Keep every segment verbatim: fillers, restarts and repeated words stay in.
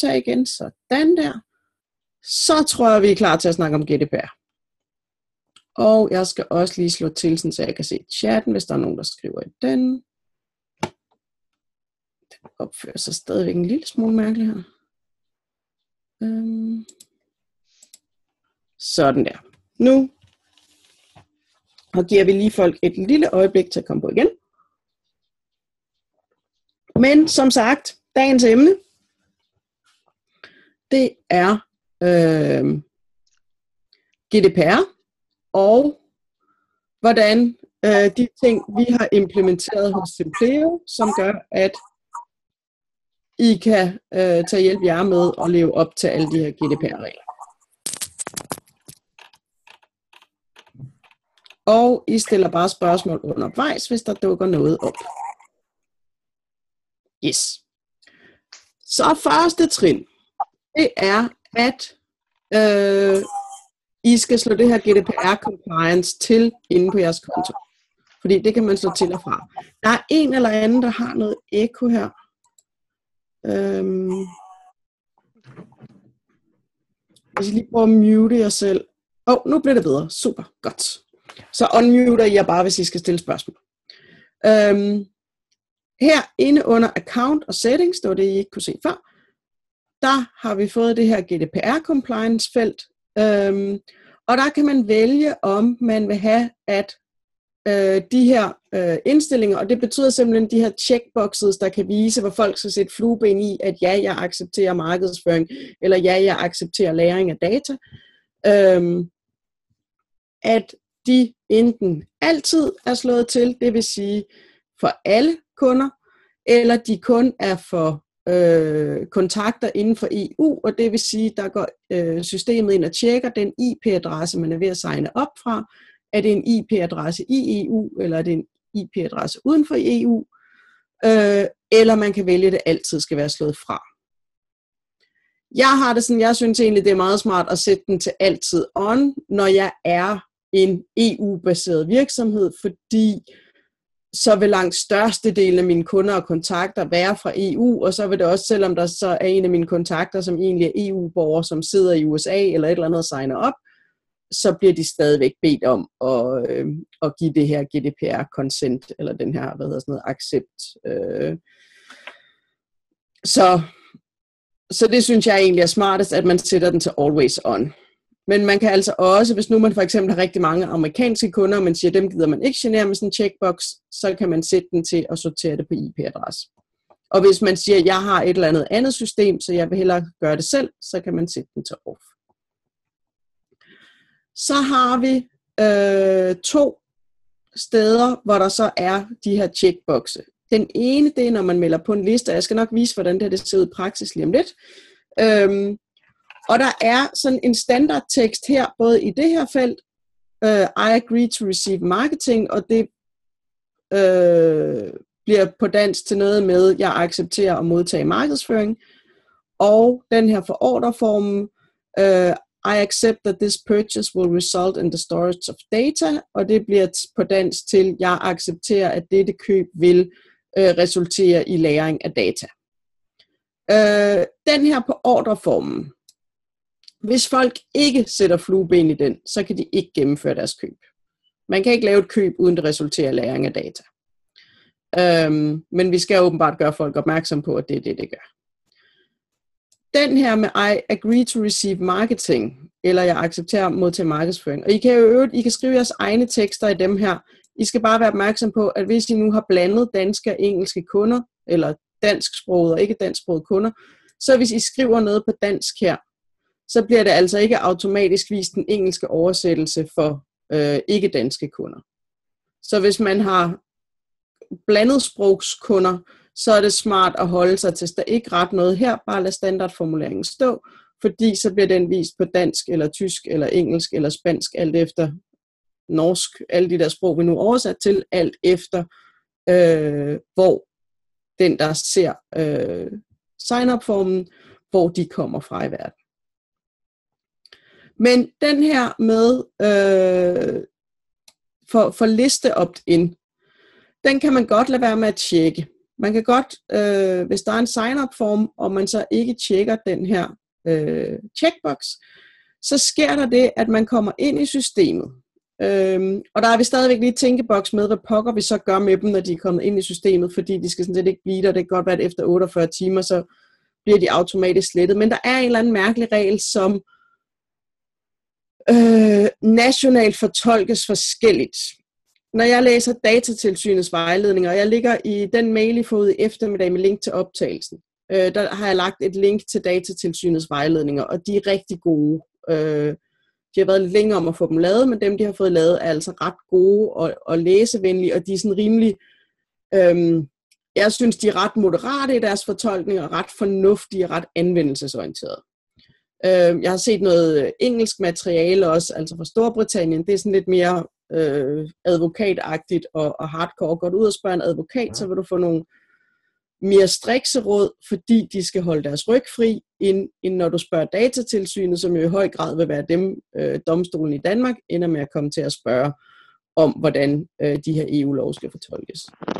optage igen, sådan der. Så tror jeg, vi er klar til at snakke om G D P R. Og jeg skal også lige slå til, så jeg kan se chatten, hvis der er nogen, der skriver i den. Den opfører sig stadigvæk en lille smule mærkeligt her. Øhm. Sådan der. Nu og giver vi lige folk et lille øjeblik til at komme på igen. Men som sagt, dagens emne, det er øh, G D P R og hvordan øh, de ting, vi har implementeret hos Simpleo, som gør, at I kan øh, tage hjælp jer med at leve op til alle de her G D P R-regler. Og I stiller bare spørgsmål undervejs, hvis der dukker noget op. Yes. Så første trin, det er, at øh, I skal slå det her G D P R-compliance til inde på jeres konto. Fordi det kan man slå til og fra. Der er en eller anden, der har noget ekko her. Øhm. Hvis I lige prøver at mute jer selv. Åh, oh, nu bliver det bedre. Super, godt. Så unmuter I jer bare, hvis I skal stille spørgsmål. Øhm. Her inde under account og settings, det var det I ikke kunne se før, der har vi fået det her G D P R-compliance felt. Øhm. Og der kan man vælge, om man vil have, at øh, de her øh, indstillinger, og det betyder simpelthen de her checkboxes, der kan vise, hvor folk skal sætte flueben i, at ja, jeg accepterer markedsføring, eller ja, jeg accepterer lagring af data, øhm, at de enten altid er slået til, det vil sige for alle kunder, eller de kun er for øh, kontakter inden for E U, og det vil sige, der går øh, systemet ind og tjekker den I P-adresse, man er ved at signe op fra. Er det en I P-adresse i E U, eller er det en I P-adresse uden for E U? Øh, eller man kan vælge, at det altid skal være slået fra. Jeg har det sådan, jeg synes egentlig, det er meget smart at sætte den til altid on, når jeg er en E U-baseret virksomhed, fordi så vil langt størstedelen af mine kunder og kontakter være fra E U, og så vil det også, selvom der så er en af mine kontakter, som egentlig er E U-borgere, som sidder i U S A eller et eller andet og signer op, så bliver de stadigvæk bedt om at, øh, at give det her G D P R-consent, eller den her, hvad hedder sådan noget, accept. Øh. Så, så det synes jeg egentlig er smartest, at man sætter den til always on. Men man kan altså også, hvis nu man for eksempel har rigtig mange amerikanske kunder, og man siger, dem gider man ikke genere med sådan en checkbox, så kan man sætte den til at sortere det på I P-adresse. Og hvis man siger, jeg har et eller andet andet system, så jeg vil hellere gøre det selv, så kan man sætte den til off. Så har vi øh, to steder, hvor der så er de her checkboxe. Den ene, det er, når man melder på en liste, og jeg skal nok vise, hvordan det, det ser ud i praksis lige om lidt. Øhm, og der er sådan en standardtekst her, både i det her felt, øh, I agree to receive marketing, og det øh, bliver på dansk til noget med, jeg accepterer at modtage markedsføring. Og den her for orderformen, øh, I accept that this purchase will result in the storage of data, og det bliver på dansk til, jeg accepterer, at dette køb vil øh, resultere i lagring af data. Øh, den her på ordreformen, hvis folk ikke sætter flueben i den, så kan de ikke gennemføre deres køb. Man kan ikke lave et køb, uden det resulterer i lagring af data. Øh, men vi skal åbenbart gøre folk opmærksom på, at det er det, det gør. Den her med I agree to receive marketing, eller jeg accepterer at modtage markedsføring. Og I kan jo øvrigt, I kan skrive jeres egne tekster i dem her. I skal bare være opmærksom på, at hvis I nu har blandet danske og engelske kunder, eller dansksprogede og ikke dansksprogede kunder, så hvis I skriver noget på dansk her, så bliver det altså ikke automatisk vist den engelske oversættelse for øh, ikke danske kunder. Så hvis man har blandet sprogskunder, så er det smart at holde sig til, der ikke ret noget her, bare lad standardformuleringen stå, fordi så bliver den vist på dansk, eller tysk, eller engelsk, eller spansk, alt efter norsk, alle de der sprog, vi nu oversat til, alt efter, øh, hvor den, der ser øh, sign-up-formen, hvor de kommer fra i verden. Men den her med øh, for, for liste opt-in, den kan man godt lade være med at tjekke. man kan godt, øh, hvis der er en sign-up form, og man så ikke tjekker den her øh, checkbox, så sker der det, at man kommer ind i systemet. Øhm, og der er vi stadigvæk lige tænkeboks med, hvad pokker vi så gør med dem, når de er kommet ind i systemet, fordi de skal sådan set ikke blive der. Det kan godt være, at efter otteogfyrre timer, så bliver de automatisk slettet. Men der er en eller anden mærkelig regel, som øh, nationalt fortolkes forskelligt. Når jeg læser Datatilsynets vejledninger, og jeg ligger i den mail, I får i eftermiddag med link til optagelsen, øh, der har jeg lagt et link til Datatilsynets vejledninger, og de er rigtig gode. Øh, de har været lidt længere om at få dem lavet, men dem, de har fået lavet, er altså ret gode og, og læsevenlige, og de er sådan rimelig, øh, jeg synes, de er ret moderate i deres fortolkning, og ret fornuftige og ret anvendelsesorienterede. Øh, jeg har set noget engelsk materiale også, altså fra Storbritannien, det er sådan lidt mere øh, advokatagtigt og, og hardcore. Går du ud og spørger en advokat, så vil du få nogle mere strikse råd, fordi de skal holde deres ryg fri, end, end når du spørger Datatilsynet, som jo i høj grad vil være dem, øh, domstolen i Danmark, ender med at komme til at spørge om, hvordan øh, de her E U-lov skal fortolkes.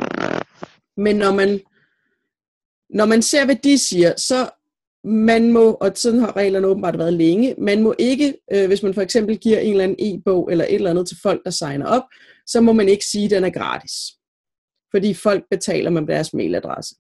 Men når man, når man ser, hvad de siger, så man må, og sådan har reglerne åbenbart været længe, man må ikke, øh, hvis man for eksempel giver en eller anden e-bog eller et eller andet til folk, der signer op, så må man ikke sige, at den er gratis. Fordi folk betaler med deres mailadresse.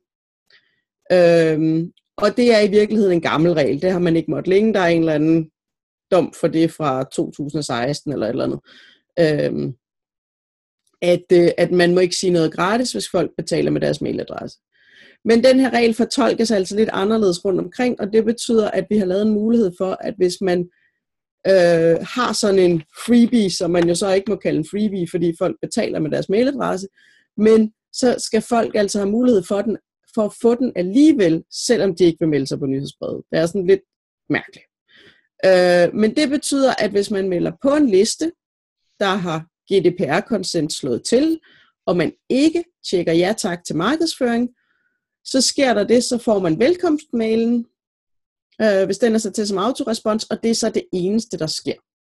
Øhm, og det er i virkeligheden en gammel regel. Det har man ikke måttet længe. Der er en eller anden dom for det fra to tusind og seksten eller et eller andet. Øhm, at, øh, at man må ikke sige noget gratis, hvis folk betaler med deres mailadresse. Men den her regel fortolkes altså lidt anderledes rundt omkring, og det betyder, at vi har lavet en mulighed for, at hvis man øh, har sådan en freebie, som man jo så ikke må kalde en freebie, fordi folk betaler med deres mailadresse, men så skal folk altså have mulighed for, den, for at få den alligevel, selvom de ikke vil melde sig på nyhedsbrevet. Det er sådan lidt mærkeligt. Øh, men det betyder, at hvis man melder på en liste, der har G D P R-consent slået til, og man ikke tjekker ja tak til markedsføring, så sker der det, så får man velkomstmailen, øh, hvis den er sat til som autorespons, og det er så det eneste, der sker.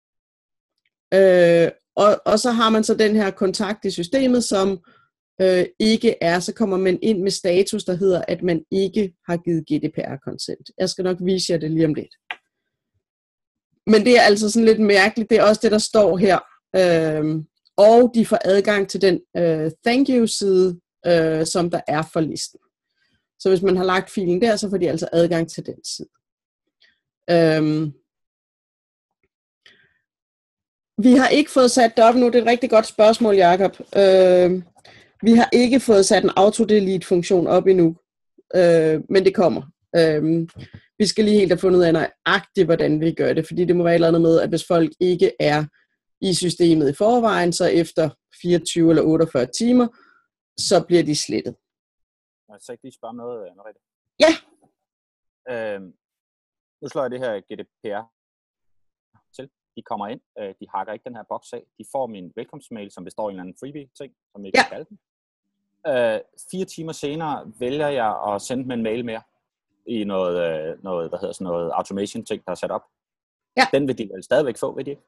Øh, og, og så har man så den her kontakt i systemet, som øh, ikke er, så kommer man ind med status, der hedder, at man ikke har givet G D P R-consent. Jeg skal nok vise jer det lige om lidt. Men det er altså sådan lidt mærkeligt, det er også det, der står her. Øh, og de får adgang til den øh, thank you-side, øh, som der er for listen. Så hvis man har lagt filen der, så får de altså adgang til den side. Øhm. Vi har ikke fået sat det op nu. Det er et rigtig godt spørgsmål, Jakob. Øhm. Vi har ikke fået sat en auto-delete-funktion op endnu. Øhm. Men det kommer. Øhm. Vi skal lige helt have fundet ud af nøjagtigt, hvordan vi gør det. Fordi det må være et eller andet med, at hvis folk ikke er i systemet i forvejen, så efter fireogtyve eller otteogfyrre timer, så bliver de slettet. Må jeg så ikke lige spørge om noget, Merete? Ja. Øhm, nu slår jeg det her G D P R til. De kommer ind, øh, de hakker ikke den her boks af. De får min velkomstmail, som består af en eller anden freebie-ting, som jeg ikke kan kalde den. Øh, fire timer senere vælger jeg at sende dem en mail mere i noget, øh, noget hvad hedder sådan noget automation-ting, der er sat op. Ja. Den vil de vel stadigvæk få, ved de ikke?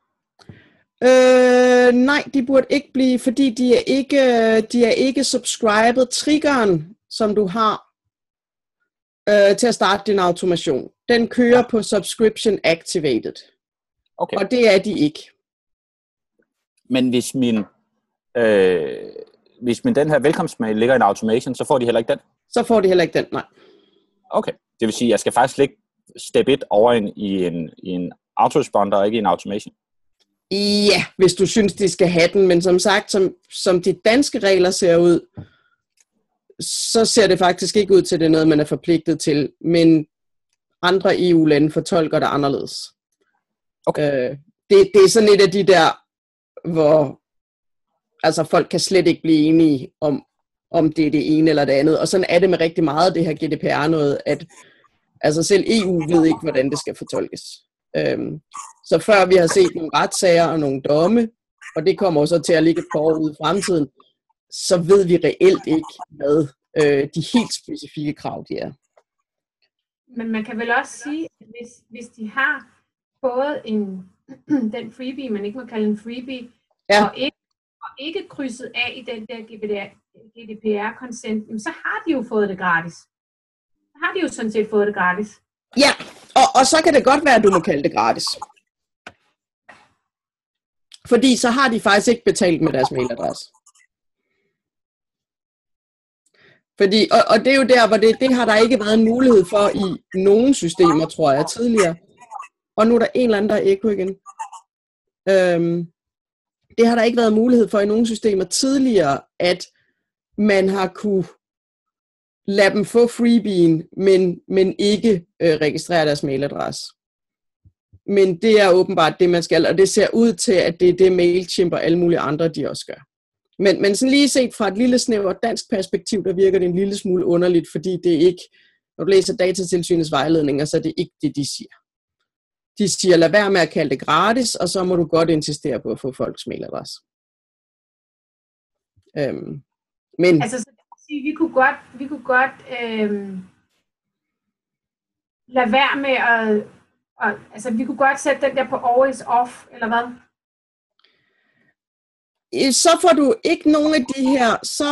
Øh, nej, de burde ikke blive, fordi de er ikke, de er ikke subscribet. Triggeren, som du har øh, til at starte din automation, den kører på subscription activated. Okay. Og det er de ikke. Men hvis min, øh, hvis min den her velkomstmail ligger i en automation, så får de heller ikke den? Så får de heller ikke den, nej. Okay, det vil sige, at jeg skal faktisk lægge step et over en, i en, i en autoresponder og ikke i en automation? Ja, hvis du synes, de skal have den, men som sagt, som, som de danske regler ser ud, så ser det faktisk ikke ud til, at det er noget, man er forpligtet til, men andre E U-lande fortolker det anderledes. Okay. Øh, det, det er sådan et af de der, hvor altså, folk kan slet ikke blive enige om, om det er det ene eller det andet, og sådan er det med rigtig meget det her G D P R noget, at altså selv E U ved ikke, hvordan det skal fortolkes. Øhm, så før vi har set nogle retssager og nogle domme, og det kommer også til at ligge et par år ude i fremtiden, så ved vi reelt ikke, hvad øh, de helt specifikke krav de er. Men man kan vel også sige, at hvis, hvis de har både en, den freebie, man ikke må kalde en freebie, ja. og, ikke, og ikke krydset af i den der G D P R-consent, så har de jo fået det gratis. Så har de jo sådan set fået det gratis. Ja, og, og så kan det godt være, at du må kalde det gratis. Fordi så har de faktisk ikke betalt med deres mailadresse. Fordi, og, og det er jo der, hvor det, det har der ikke været en mulighed for i nogle systemer, tror jeg, tidligere. Og nu er der en eller anden, der er ekko igen. Øhm, det har der ikke været mulighed for i nogle systemer tidligere, at man har kunne lade dem få freebien, men, men ikke øh, registrere deres mailadresse. Men det er åbenbart det, man skal, og det ser ud til, at det er det MailChimp og alle mulige andre, de også gør. Men, men sådan lige set fra et lille snævert dansk perspektiv, der virker det en lille smule underligt, fordi det er ikke, når du læser Datatilsynets vejledninger, så er det ikke det, de siger. De siger, lad være med at kalde det gratis, og så må du godt insistere på at få folks mailadresse. Øhm, men... Altså, så sige, vi kunne godt, vi kunne godt øhm, lade være med at, og, altså vi kunne godt sætte den der på always off, eller hvad? Så får du ikke nogen af de her, så...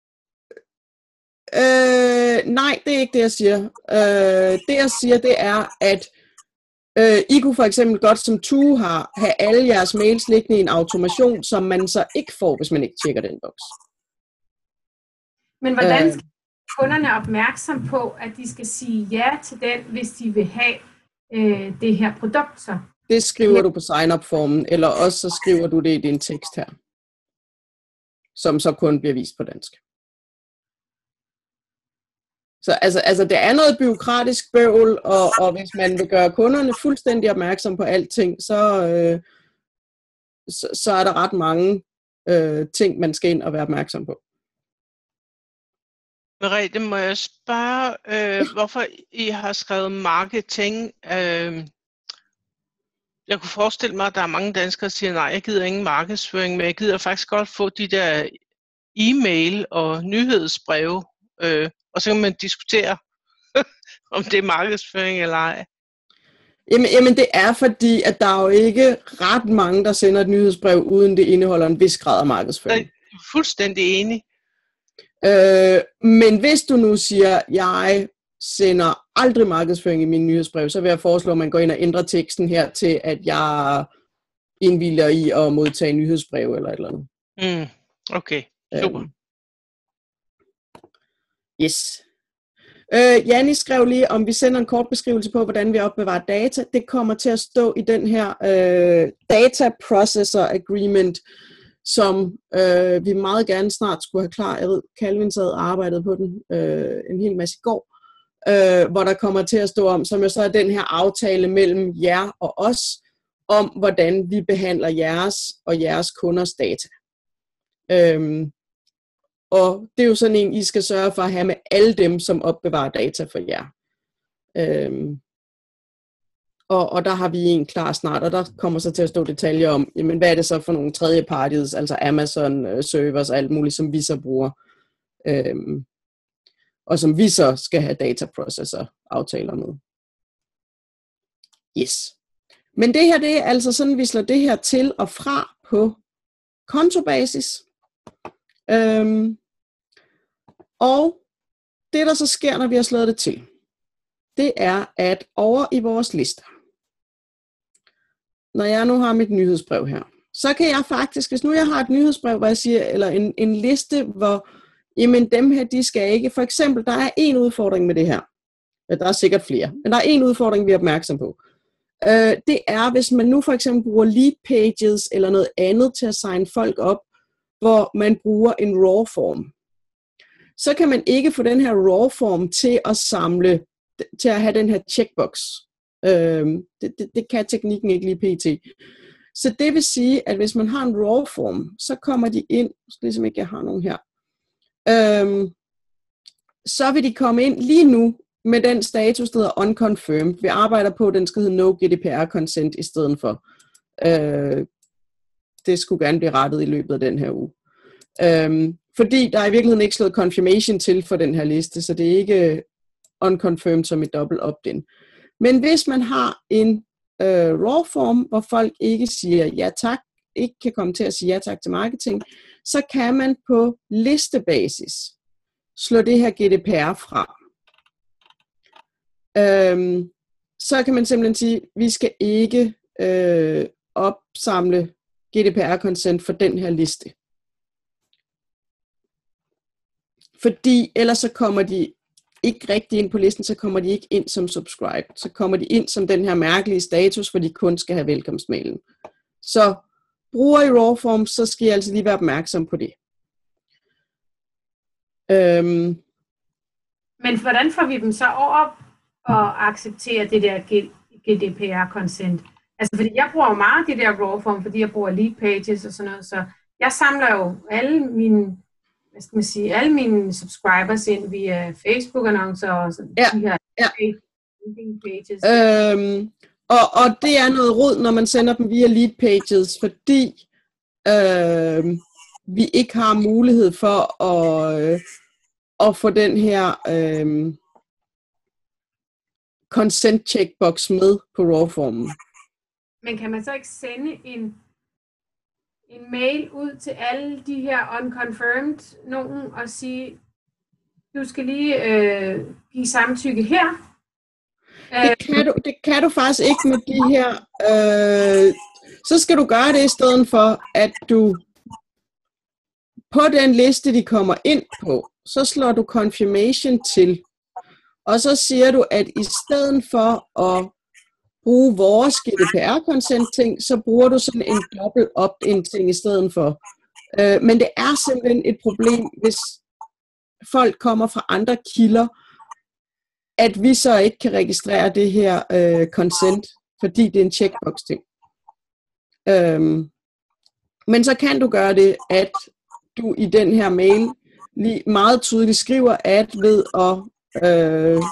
Øh, nej, det er ikke det, jeg siger. Øh, det, jeg siger, det er, at øh, I kunne for eksempel godt som Tue har, have alle jeres mails liggende i en automation, som man så ikke får, hvis man ikke tjekker den boks. Men hvordan skal kunderne opmærksom på, at de skal sige ja til den, hvis de vil have øh, det her produkt så? Det skriver du på sign-up-formen, eller også så skriver du det i din tekst her, som så kun bliver vist på dansk. Så altså, altså det er noget bureaukratisk bøvl, og, og hvis man vil gøre kunderne fuldstændig opmærksom på alting, så, øh, så, så er der ret mange øh, ting, man skal ind og være opmærksom på. Merete, må jeg spørge, øh, hvorfor I har skrevet marketing? Øh, jeg kunne forestille mig, at der er mange danskere, der siger, nej, jeg gider ingen markedsføring, men jeg gider faktisk godt få de der e-mail og nyhedsbreve, øh, og så kan man diskutere, om det er markedsføring eller ej. Jamen, jamen det er fordi, at der er jo ikke ret mange, der sender et nyhedsbrev, uden det indeholder en vis grad af markedsføring. Jeg er fuldstændig enig. Øh, men hvis du nu siger, jeg sender aldrig markedsføring i mine nyhedsbrev, så vil jeg foreslå, at man går ind og ændrer teksten her til, at jeg indvilder i at modtage nyhedsbrev eller et eller andet. Mm, okay, super. Øh, yes. Øh, Janni skrev lige, om vi sender en kort beskrivelse på, hvordan vi opbevarer data. Det kommer til at stå i den her øh, Data Processor Agreement, som øh, vi meget gerne snart skulle have klar. Jeg ved, Calvin sad og arbejdede på den øh, en hel masse i går, øh, hvor der kommer til at stå om, som jo så er den her aftale mellem jer og os, om hvordan vi behandler jeres og jeres kunders data. Øhm, og det er jo sådan en, I skal sørge for at have med alle dem, som opbevarer data for jer. Øhm, Og, og der har vi en klar snart, og der kommer så til at stå detaljer om, jamen, hvad er det så for nogle tredjeparties, altså Amazon øh, servers og alt muligt, som vi så bruger, øhm, og som vi så skal have data processor aftaler med. Yes. Men det her, det er altså sådan, vi slår det her til og fra på kontobasis. Øhm, og det, der så sker, når vi har slået det til, det er, at over i vores lister, når jeg nu har mit nyhedsbrev her, så kan jeg faktisk, hvis nu jeg har et nyhedsbrev, hvor jeg siger, eller en, en liste, hvor, jamen dem her, de skal ikke, for eksempel, der er en udfordring med det her, der er sikkert flere, men der er en udfordring, vi er opmærksom på. Øh, det er, hvis man nu for eksempel bruger lead pages, eller noget andet til at signe folk op, hvor man bruger en raw form, så kan man ikke få den her raw form til at samle, til at have den her checkbox. Øhm, det, det, det kan teknikken ikke lige pt. Så det vil sige, at hvis man har en raw form, så kommer de ind, ligesom ikke jeg har nogen her, øhm, så vil de komme ind lige nu med den status, der hedder unconfirmed. Vi arbejder på, at den skal hedde no G D P R consent i stedet for. Øh, det skulle gerne blive rettet i løbet af den her uge. Øhm, fordi der er i virkeligheden ikke slået confirmation til for den her liste, så det er ikke unconfirmed som et dobbelt opt-in. Men hvis man har en øh, raw form, hvor folk ikke siger ja tak, ikke kan komme til at sige ja tak til marketing, så kan man på listebasis slå det her G D P R fra. Øhm, så kan man simpelthen sige, at vi skal ikke øh, opsamle G D P R-consent for den her liste. Fordi ellers så kommer de ikke rigtig ind på listen, så kommer de ikke ind som subscribe. Så kommer de ind som den her mærkelige status, hvor de kun skal have velkomstmailen. Så bruger I raw forms, så skal I altså lige være opmærksom på det. Øhm. Men hvordan får vi dem så over og acceptere det der G D P R-consent? Altså, fordi jeg bruger jo meget de der raw form, fordi jeg bruger lead pages og sådan noget, så jeg samler jo alle mine, hvad skal man sige, alle mine subscribers ind via Facebook-annoncer og sådan ja, de her ja. pages. Øhm, og, og det er noget rod, når man sender dem via lead pages, fordi øh, vi ikke har mulighed for at, øh, at få den her øh, consent checkbox med på raw-formen. Men kan man så ikke sende en, en mail ud til alle de her unconfirmed nogen og sige, du skal lige øh, give samtykke her? Det kan, du, det kan du faktisk ikke med de her. Øh, så skal du gøre det i stedet for, at du på den liste, de kommer ind på, så slår du confirmation til. Og så siger du, at i stedet for at bruge vores G D P R-consent-ting, så bruger du sådan en dobbelt opt-in-ting i stedet for. Øh, men det er simpelthen et problem, hvis folk kommer fra andre kilder, at vi så ikke kan registrere det her øh, consent, fordi det er en checkbox-ting. Øhm, men så kan du gøre det, at du i den her mail lige meget tydeligt skriver, at ved at øh,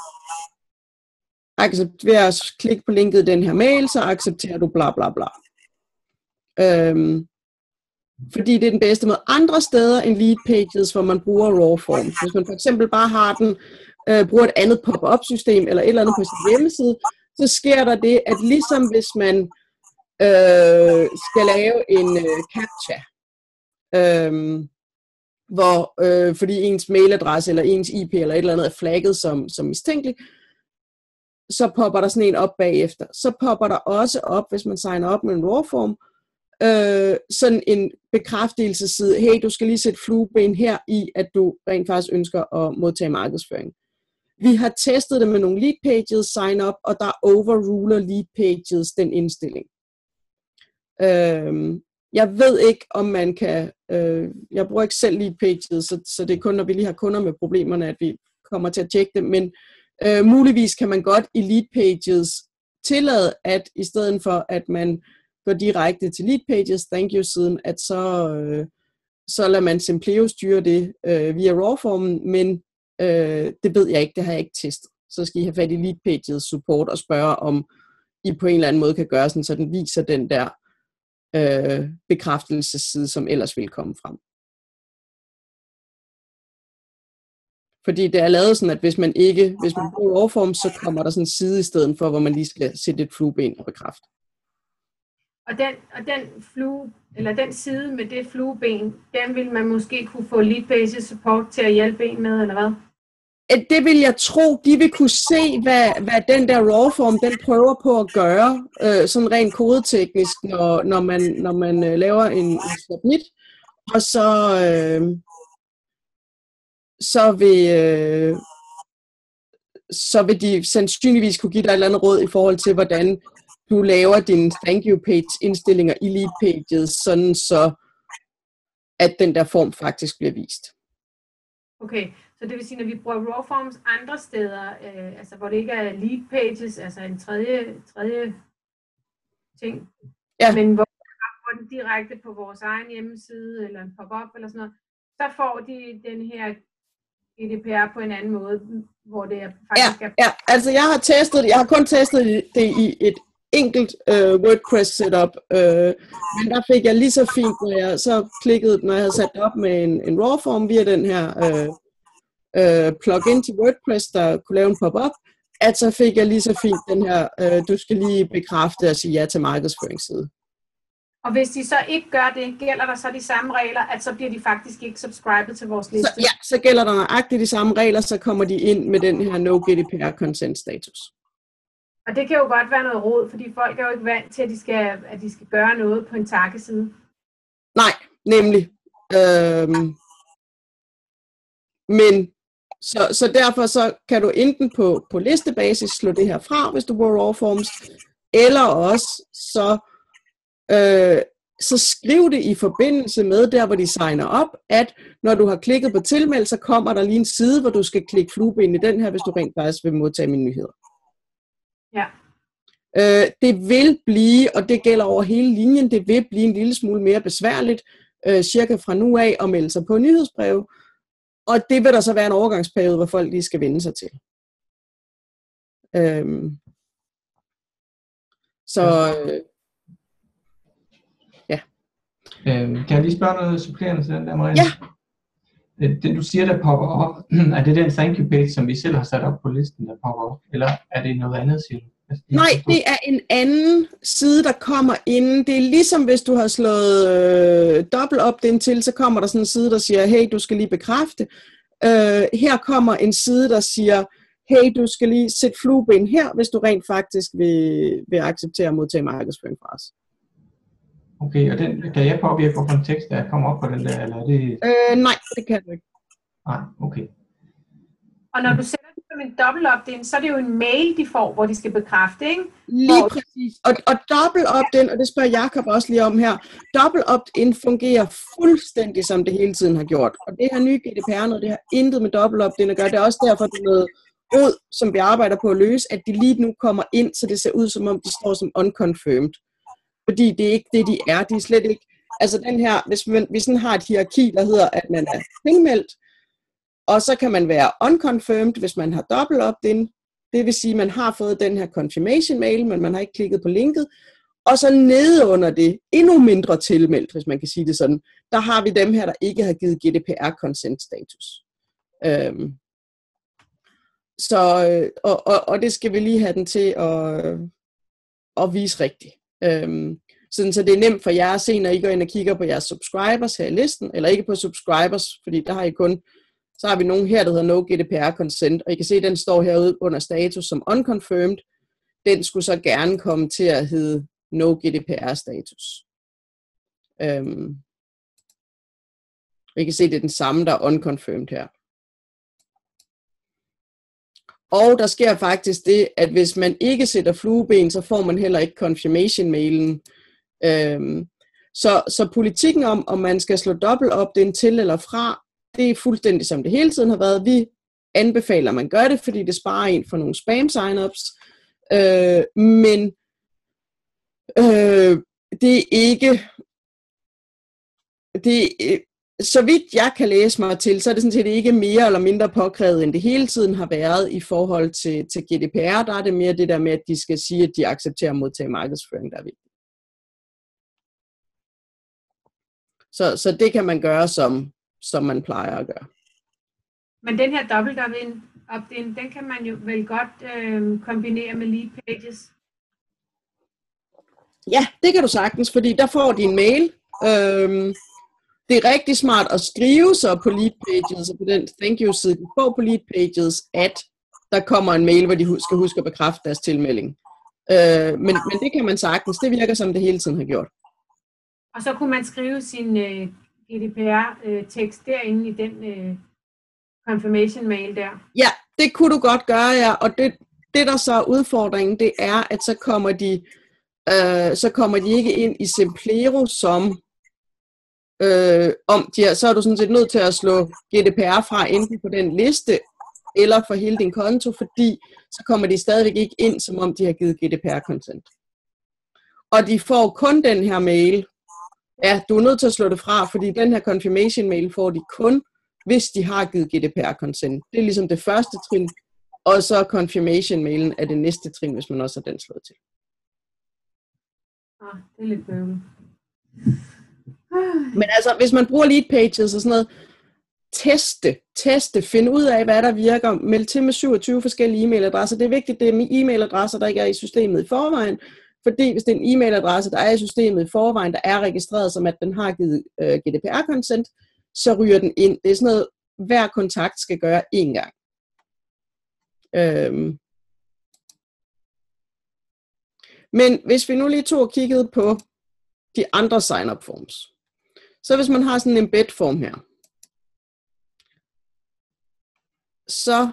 ved at klikke på linket i den her mail, så accepterer du bla bla bla. Øhm, fordi det er den bedste måde. Andre steder end lead pages, hvor man bruger raw forms. Hvis man for eksempel bare har den, øh, bruger et andet pop-up system, eller et eller andet på sin hjemmeside, så sker der det, at ligesom hvis man øh, skal lave en øh, captcha, øh, hvor, øh, fordi ens mailadresse, eller ens I P, eller et eller andet er flagget som, som mistænkeligt, så popper der sådan en op bagefter. Så popper der også op, hvis man signer op med en raw form, øh, sådan en bekræftelsesside. Hey, du skal lige sætte flueben her i, at du rent faktisk ønsker at modtage markedsføring. Vi har testet det med nogle lead pages, sign up, og der overruler lead pages den indstilling. Øh, jeg ved ikke, om man kan, øh, jeg bruger ikke selv lead pages, så, så det er kun, når vi lige har kunder med problemerne, at vi kommer til at tjekke dem, men Øh, muligvis kan man godt i lead pages tillade, at i stedet for, at man går direkte til lead pages, thank you siden, at så, øh, så lader man Simpleo styre det øh, via raw-formen, men øh, det ved jeg ikke, det har jeg ikke testet. Så skal I have fat i lead pages support og spørge, om I på en eller anden måde kan gøre sådan, så den viser den der øh, bekræftelsesside, som ellers vil komme frem. Fordi det er lavet sådan, at hvis man ikke, hvis man bruger raw-form, så kommer der sådan en side i stedet for, hvor man lige skal sætte et flueben og bekræfte. Og den, og den flue, eller den side med det flueben, den vil man måske kunne få lead pages support til at hjælpe en med, eller hvad? Det vil jeg tro, de vil kunne se, hvad, hvad den der raw-form, den prøver på at gøre, øh, sådan rent kodeteknisk, når, når man, når man øh, laver en, en submit, og så... Øh, Så vil, øh, så vil de sandsynligvis kunne give dig et eller andet råd i forhold til, hvordan du laver dine thank you page indstillinger i lead pages, sådan så at den der form faktisk bliver vist. Okay, så det vil sige, når vi bruger raw forms andre steder, øh, altså hvor det ikke er lead pages, altså en tredje, tredje ting, ja. Men hvor vi har den direkte på vores egen hjemmeside, eller en pop-up eller sådan noget, så får de den her G D P R på en anden måde, hvor det er faktisk ja, er... Ja, altså jeg har testet det, jeg har kun testet det i et enkelt øh, WordPress setup, øh, men der fik jeg lige så fint, når jeg så klikkede, når jeg havde sat det op med en, en raw form via den her øh, øh, plugin til WordPress, der kunne lave en pop-up, at så fik jeg lige så fint den her, øh, du skal lige bekræfte og sige ja til markedsføringsside. Og hvis de så ikke gør det, gælder der så de samme regler, at så bliver de faktisk ikke subscribet til vores liste? Så, ja, så gælder der nøjagtigt de samme regler, så kommer de ind med den her no G D P R consent status. Og det kan jo godt være noget rod, fordi folk er jo ikke vant til, at de skal, at de skal gøre noget på en takkeside. Nej, nemlig. Øhm, men så, så derfor så kan du enten på, på listebasis slå det her fra, hvis du bruger raw forms, eller også så, øh, så skriv det i forbindelse med der, hvor de signer op, at når du har klikket på tilmeld, så kommer der lige en side, hvor du skal klikke flueben i den her, hvis du rent faktisk vil modtage mine nyheder. Ja. Øh, det vil blive, og det gælder over hele linjen, det vil blive en lille smule mere besværligt, øh, cirka fra nu af, at melde sig på nyhedsbreve. Og det vil der så være en overgangsperiode, hvor folk lige skal vende sig til. Øhm. Så, øh, ja. Øhm, kan jeg lige spørge noget supplerende til den der, Marie? Ja. Det, det du siger, der popper op, er det den thank you page, som vi selv har sat op på listen, der popper op? Eller er det noget andet, siger du? Altså, Nej, det er en anden side, der kommer inden. Det er ligesom hvis du har slået øh, dobbelt opt-in til, så kommer der sådan en side, der siger, hey, du skal lige bekræfte. Øh, her kommer en side, der siger, hey, du skal lige sætte flueben her, hvis du rent faktisk vil, vil acceptere at modtage markedsføring fra os. Okay, og den, kan jeg påvirke, hvor en tekst der kommer op på den der, eller er det... Øh, nej, det kan du ikke. Nej, okay. Og når du sætter det som en dobbelt opt-in, så er det jo en mail, de får, hvor de skal bekræfte, ikke? Lige hvor... præcis. Og, og dobbelt opt-in, og det spørger Jacob også lige om her, dobbelt opt-in fungerer fuldstændig, som det hele tiden har gjort. Og det her nye G D P R, det har intet med dobbelt opt-in at gøre. Det er også derfor, det er noget råd, som vi arbejder på at løse, at de lige nu kommer ind, så det ser ud, som om de står som unconfirmed. Fordi det er ikke det, de er. De er slet ikke... Altså den her, hvis man, hvis man har et hierarki, der hedder, at man er tilmeldt, og så kan man være unconfirmed, hvis man har dobbelt opt-in. Det vil sige, at man har fået den her confirmation mail, men man har ikke klikket på linket. Og så nede under det, endnu mindre tilmeldt, hvis man kan sige det sådan, der har vi dem her, der ikke har givet G D P R consent status. Øhm. Så, og, og, og det skal vi lige have den til at, at vise rigtigt. Øhm. Sådan, så det er nemt for jer at se, når I går ind og kigger på jeres subscribers her i listen, eller ikke på subscribers, fordi der har I kun... Så har vi nogen her, der hedder no G D P R consent, og I kan se, at den står herude under status som unconfirmed. Den skulle så gerne komme til at hedde no G D P R status. Øhm. I kan se, at det er den samme, der er unconfirmed her. Og der sker faktisk det, at hvis man ikke sætter flueben, så får man heller ikke confirmation-mailen. Øhm. Så, så politikken om, om man skal slå dobbelt opt-in til eller fra, det er fuldstændig som det hele tiden har været. Vi anbefaler, at man gør det, fordi det sparer en for nogle spam sign-ups. Øh, men øh, det er ikke... Det, så vidt jeg kan læse mig til, så er det sådan set ikke mere eller mindre påkrævet, end det hele tiden har været i forhold til, til G D P R. Der er det mere det der med, at de skal sige, at de accepterer at modtage markedsføring, der er vigtigt. Så, så det kan man gøre som som man plejer at gøre. Men den her dobbelt opt-in, den kan man jo vel godt øh, kombinere med lead pages? Ja, det kan du sagtens, fordi der får de en mail. Øhm, det er rigtig smart at skrive så på lead pages, og på den thank you side, du får på lead pages, at der kommer en mail, hvor de skal huske at bekræfte deres tilmelding. Øh, men, men det kan man sagtens. Det virker, som det hele tiden har gjort. Og så kunne man skrive sin... Øh G D P R-tekst derinde i den øh, confirmation mail der. Ja, det kunne du godt gøre, ja. Og det, det der så er udfordringen, det er, at så kommer de, øh, så kommer de ikke ind i Semplero som, øh, om de er, så er du sådan set nødt til at slå G D P R fra enten på den liste, eller for hele din konto, fordi så kommer de stadigvæk ikke ind, som om de har givet G D P R-consent. Og de får kun den her mail. Ja, du er nødt til at slå det fra, fordi den her confirmation mail får de kun, hvis de har givet G D P R-consent. Det er ligesom det første trin, og så confirmation mailen er det næste trin, hvis man også har den slået til. Ah, det er lidt bøvlet. Men altså, hvis man bruger lead pages og sådan noget, teste, teste, finde ud af, hvad der virker, meld til med syvogtyve forskellige e-mailadresser. Det er vigtigt, det er e-mailadresser, der ikke er i systemet i forvejen. fordi hvis det er en e-mailadresse, der er i systemet i forvejen, der er registreret som, at den har givet øh, G D P R-consent, så ryger den ind. Det er sådan noget, hver kontakt skal gøre én gang. Øhm. Men hvis vi nu lige tog og kiggede på de andre sign-up forms, så hvis man har sådan en embed form her, så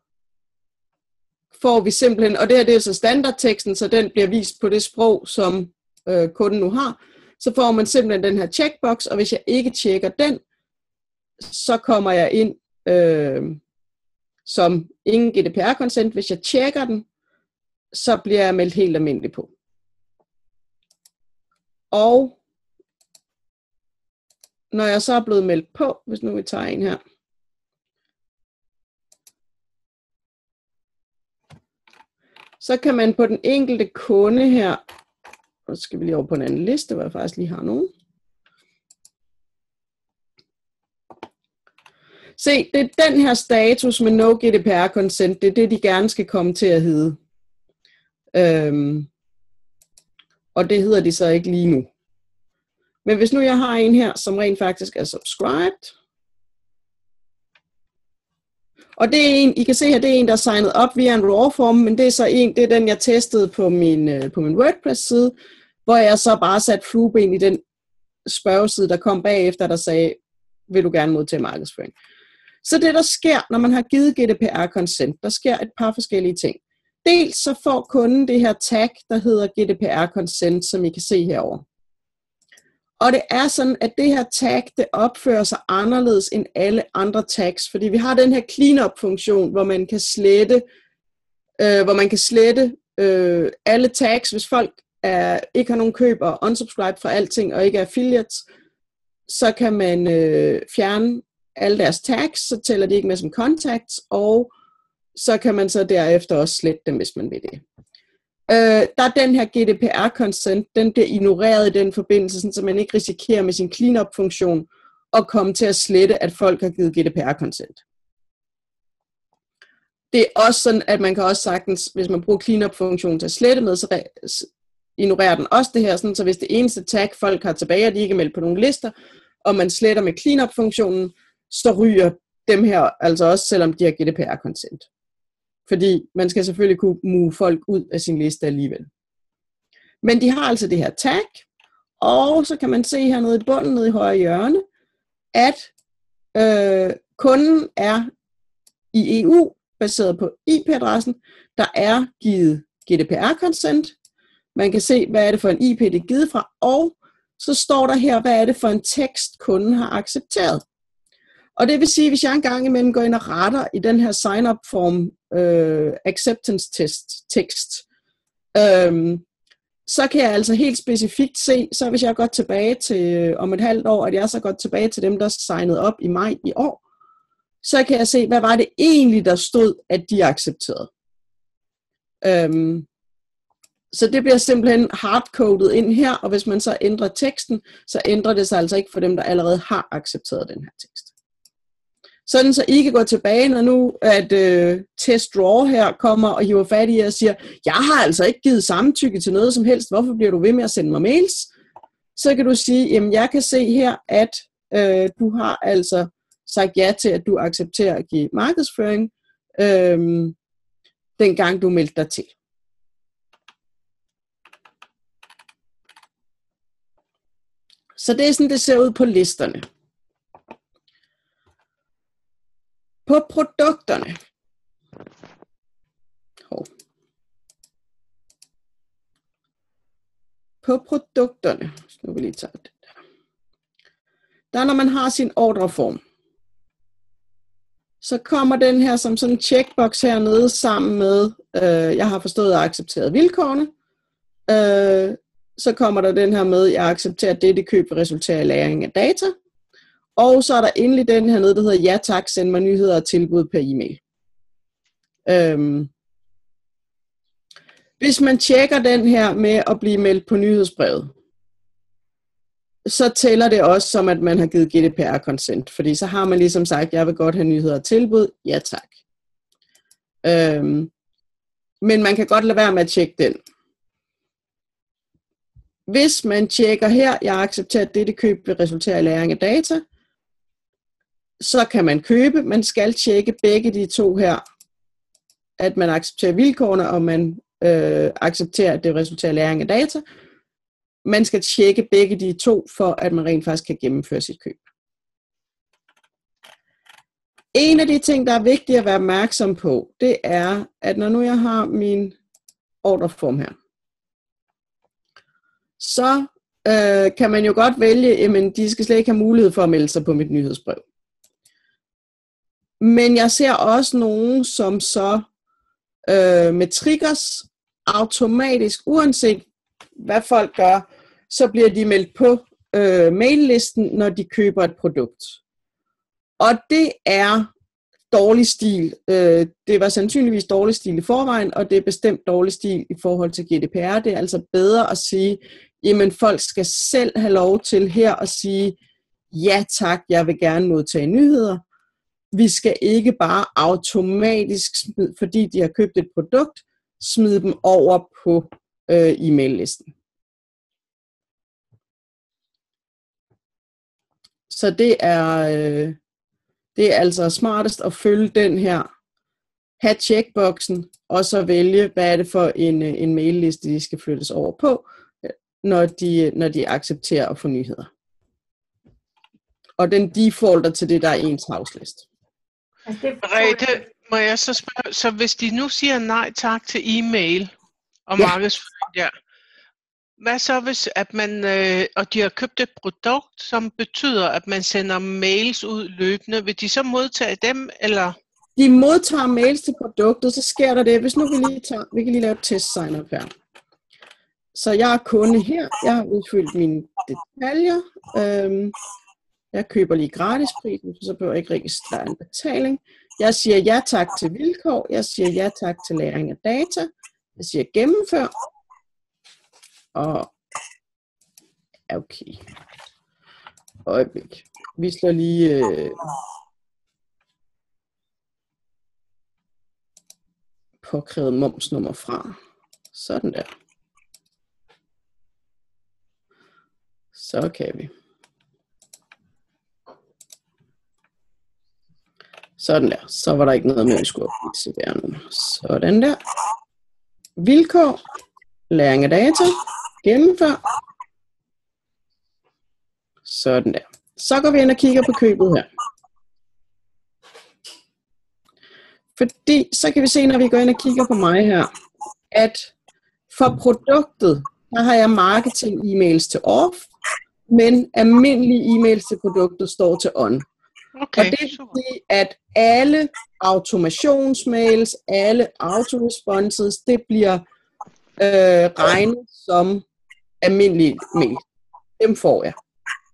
får vi simpelthen, og det her det er så standardteksten, så den bliver vist på det sprog, som øh, kunden nu har, så får man simpelthen den her checkbox, og hvis jeg ikke tjekker den, så kommer jeg ind øh, som ingen G D P R-consent. Hvis jeg tjekker den, så bliver jeg meldt helt almindelig på. Og når jeg så er blevet meldt på, hvis nu vi tager en her, så kan man på den enkelte kunde her, og så skal vi lige over på en anden liste, hvor jeg faktisk lige har nogen. Se, det er den her status med no G D P R-consent, det er det, de gerne skal komme til at hedde. Øhm, og det hedder de så ikke lige nu. Men hvis nu jeg har en her, som rent faktisk er subscribed, og det er en, I kan se her, det er en, der er signet op via en raw-form, men det er så en, det er den, jeg testede på min, på min WordPress-side, hvor jeg så bare satte flueben i den spørgeside, der kom bagefter, der sagde, vil du gerne modtage markedsføring. Så det, der sker, når man har givet G D P R-consent, der sker et par forskellige ting. Dels så får kunden det her tag, der hedder G D P R-consent, som I kan se herovre. Og det er sådan, at det her tag, det opfører sig anderledes end alle andre tags, fordi vi har den her cleanup-funktion, hvor man kan slette, øh, hvor man kan slette øh, alle tags, hvis folk er, ikke har nogen køb og unsubscribe fra alting og ikke er affiliates, så kan man øh, fjerne alle deres tags, så tæller de ikke med som contacts, og så kan man så derefter også slette dem, hvis man vil det. Øh, der er den her G D P R-consent, den bliver ignoreret i den forbindelse, så man ikke risikerer med sin cleanup-funktion at komme til at slette, at folk har givet G D P R-consent. Det er også sådan, at man kan også sagtens, hvis man bruger cleanup-funktionen til at slette med, så ignorerer den også det her, sådan, så hvis det eneste tag, folk har tilbage, og de ikke er meldt på nogle lister, og man sletter med cleanup-funktionen, så ryger dem her altså også, selvom de har G D P R-consent. Fordi man skal selvfølgelig kunne move folk ud af sin liste alligevel. Men de har altså det her tag, og så kan man se hernede i bunden, nede i højre hjørne, at øh, kunden er i E U, baseret på I P-adressen, der er givet G D P R-consent. Man kan se, hvad er det for en I P, det er givet fra, og så står der her, hvad er det for en tekst, kunden har accepteret. Og det vil sige, hvis jeg engang imellem går ind og retter i den her sign-up form øh, acceptance test tekst, øh, så kan jeg altså helt specifikt se, så hvis jeg går tilbage til øh, om et halvt år, at jeg så går tilbage til dem, der signede op i maj i år, så kan jeg se, hvad var det egentlig, der stod, at de accepterede. Øh, Så det bliver simpelthen hardcoded ind her, og hvis man så ændrer teksten, så ændrer det sig altså ikke for dem, der allerede har accepteret den her tekst. Sådan så I kan gå tilbage, når nu at øh, test draw her kommer og hiver fat i jer og siger, jeg har altså ikke givet samtykke til noget som helst, hvorfor bliver du ved med at sende mig mails? Så kan du sige, jamen jeg kan se her, at øh, du har altså sagt ja til, at du accepterer at give markedsføring, øh, dengang du meldte dig til. Så det er sådan, det ser ud på listerne. På produkterne. Hov. På produkterne. Nu vil jeg lige tage det der. Der når man har sin ordreform, så kommer den her som sådan en checkbox hernede sammen med, øh, jeg har forstået og accepteret vilkårene. Øh, så kommer der den her med, jeg accepterer dette køb vil resultere i lagring af data. Og så er der endelig den her nede, der hedder, ja tak, send mig nyheder og tilbud per e-mail. Øhm. Hvis man tjekker den her med at blive meldt på nyhedsbrevet, så tæller det også som, at man har givet G D P R-consent. Fordi så har man ligesom sagt, jeg vil godt have nyheder og tilbud, ja tak. Øhm. Men man kan godt lade være med at tjekke den. hvis man tjekker her, jeg accepterer, at dette køb vil resultere i lagring af data, så kan man købe. Man skal tjekke begge de to her, at man accepterer vilkårene, og man øh, accepterer, at det resulterer i lagring af data. Man skal tjekke begge de to, for at man rent faktisk kan gennemføre sit køb. En af de ting, der er vigtigt at være opmærksom på, det er, at når nu jeg har min ordreform her, så øh, kan man jo godt vælge, at de skal slet ikke have mulighed for at melde sig på mit nyhedsbrev. Men jeg ser også nogen, som så øh, med triggers automatisk, uanset hvad folk gør, så bliver de meldt på øh, maillisten, når de køber et produkt. Og det er dårlig stil. Øh, det var sandsynligvis dårlig stil i forvejen, og det er bestemt dårlig stil i forhold til G D P R. Det er altså bedre at sige, jamen folk skal selv have lov til her at sige, ja tak, jeg vil gerne modtage nyheder. Vi skal ikke bare automatisk, smide, fordi de har købt et produkt, smide dem over på øh, e-mail-listen. Så det er, øh, det er altså smartest at følge den her, have checkboxen, og så vælge, hvad er det for en, en mail-liste, de skal flyttes over på, når de, når de accepterer at få nyheder. Og den defaulter til det, der er ens house-liste. Merete, må jeg så spørge, så hvis de nu siger nej tak til e-mail og ja. markedsføring der, hvad så hvis, at man, øh, og de har købt et produkt, som betyder, at man sender mails ud løbende, vil de så modtage dem, eller? De modtager mails til produktet, så sker der det, hvis nu vi lige tager, vi kan lige lave et test sign-up her. Så jeg er kunde her, jeg har udfyldt mine detaljer, øhm, jeg køber lige gratisprisen, så behøver jeg ikke registrere en betaling. Jeg siger ja tak til vilkår, jeg siger ja tak til lagring af data, jeg siger gennemfør, og okay, øjeblik, vi slår lige øh, påkrævet momsnummer fra, sådan der, så kan vi. Sådan der. Så var der ikke noget med at skulle op i C V R-nummer. Sådan der. Vilkår. Lagring af data. Gennemfør. Sådan der. Så går vi ind og kigger på købet her. Fordi så kan vi se, når vi går ind og kigger på mig her, at for produktet, der har jeg marketing e-mails til off, men almindelige e-mails til produktet står til on. Okay, og det vil sige, at alle automationsmails, alle autoresponses, det bliver øh, regnet som almindelige mail. Dem får jeg.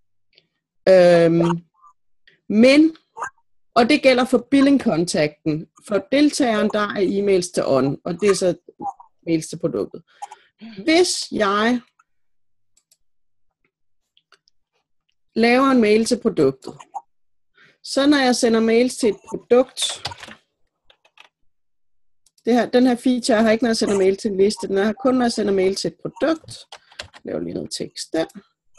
Øhm, men, og det gælder for billing-kontakten. For deltageren, der er e-mails til on, og det er så mails til produktet. Hvis jeg laver en mail til produktet, så når jeg sender mails til et produkt, det her, den her feature har ikke, når jeg sender mail til en liste, den har kun, når jeg sender mail til et produkt. Jeg laver lige noget tekst der.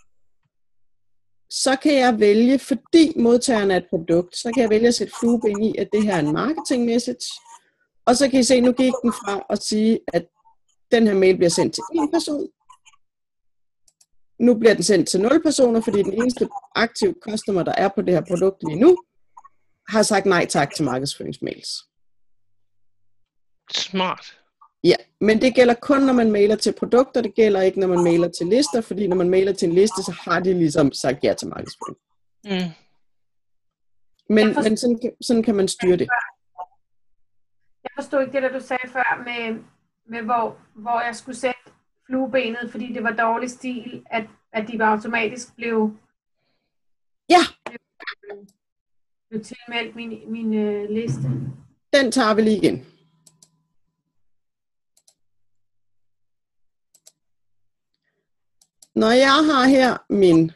Så kan jeg vælge, fordi modtageren er et produkt, så kan jeg vælge at sætte flueben i, at det her er en marketing message. Og så kan I se, nu gik den fra at sige, at den her mail bliver sendt til en person. Nu bliver den sendt til nul personer, fordi den eneste aktive customer, der er på det her produkt lige nu, har sagt nej tak til markedsføringsmails. Smart. Ja, men det gælder kun, når man mailer til produkter. Det gælder ikke, når man mailer til lister, fordi når man mailer til en liste, så har de ligesom sagt ja til markedsføring. Mm. Men, men sådan, sådan kan man styre det. Jeg forstod ikke det, der du sagde før, med, med hvor, hvor jeg skulle sætte fluebenet, fordi det var dårlig stil, at, at de var automatisk blev, ja. blev, blev tilmeldt min, min uh, liste. Den tager vi lige igen. Når jeg har her min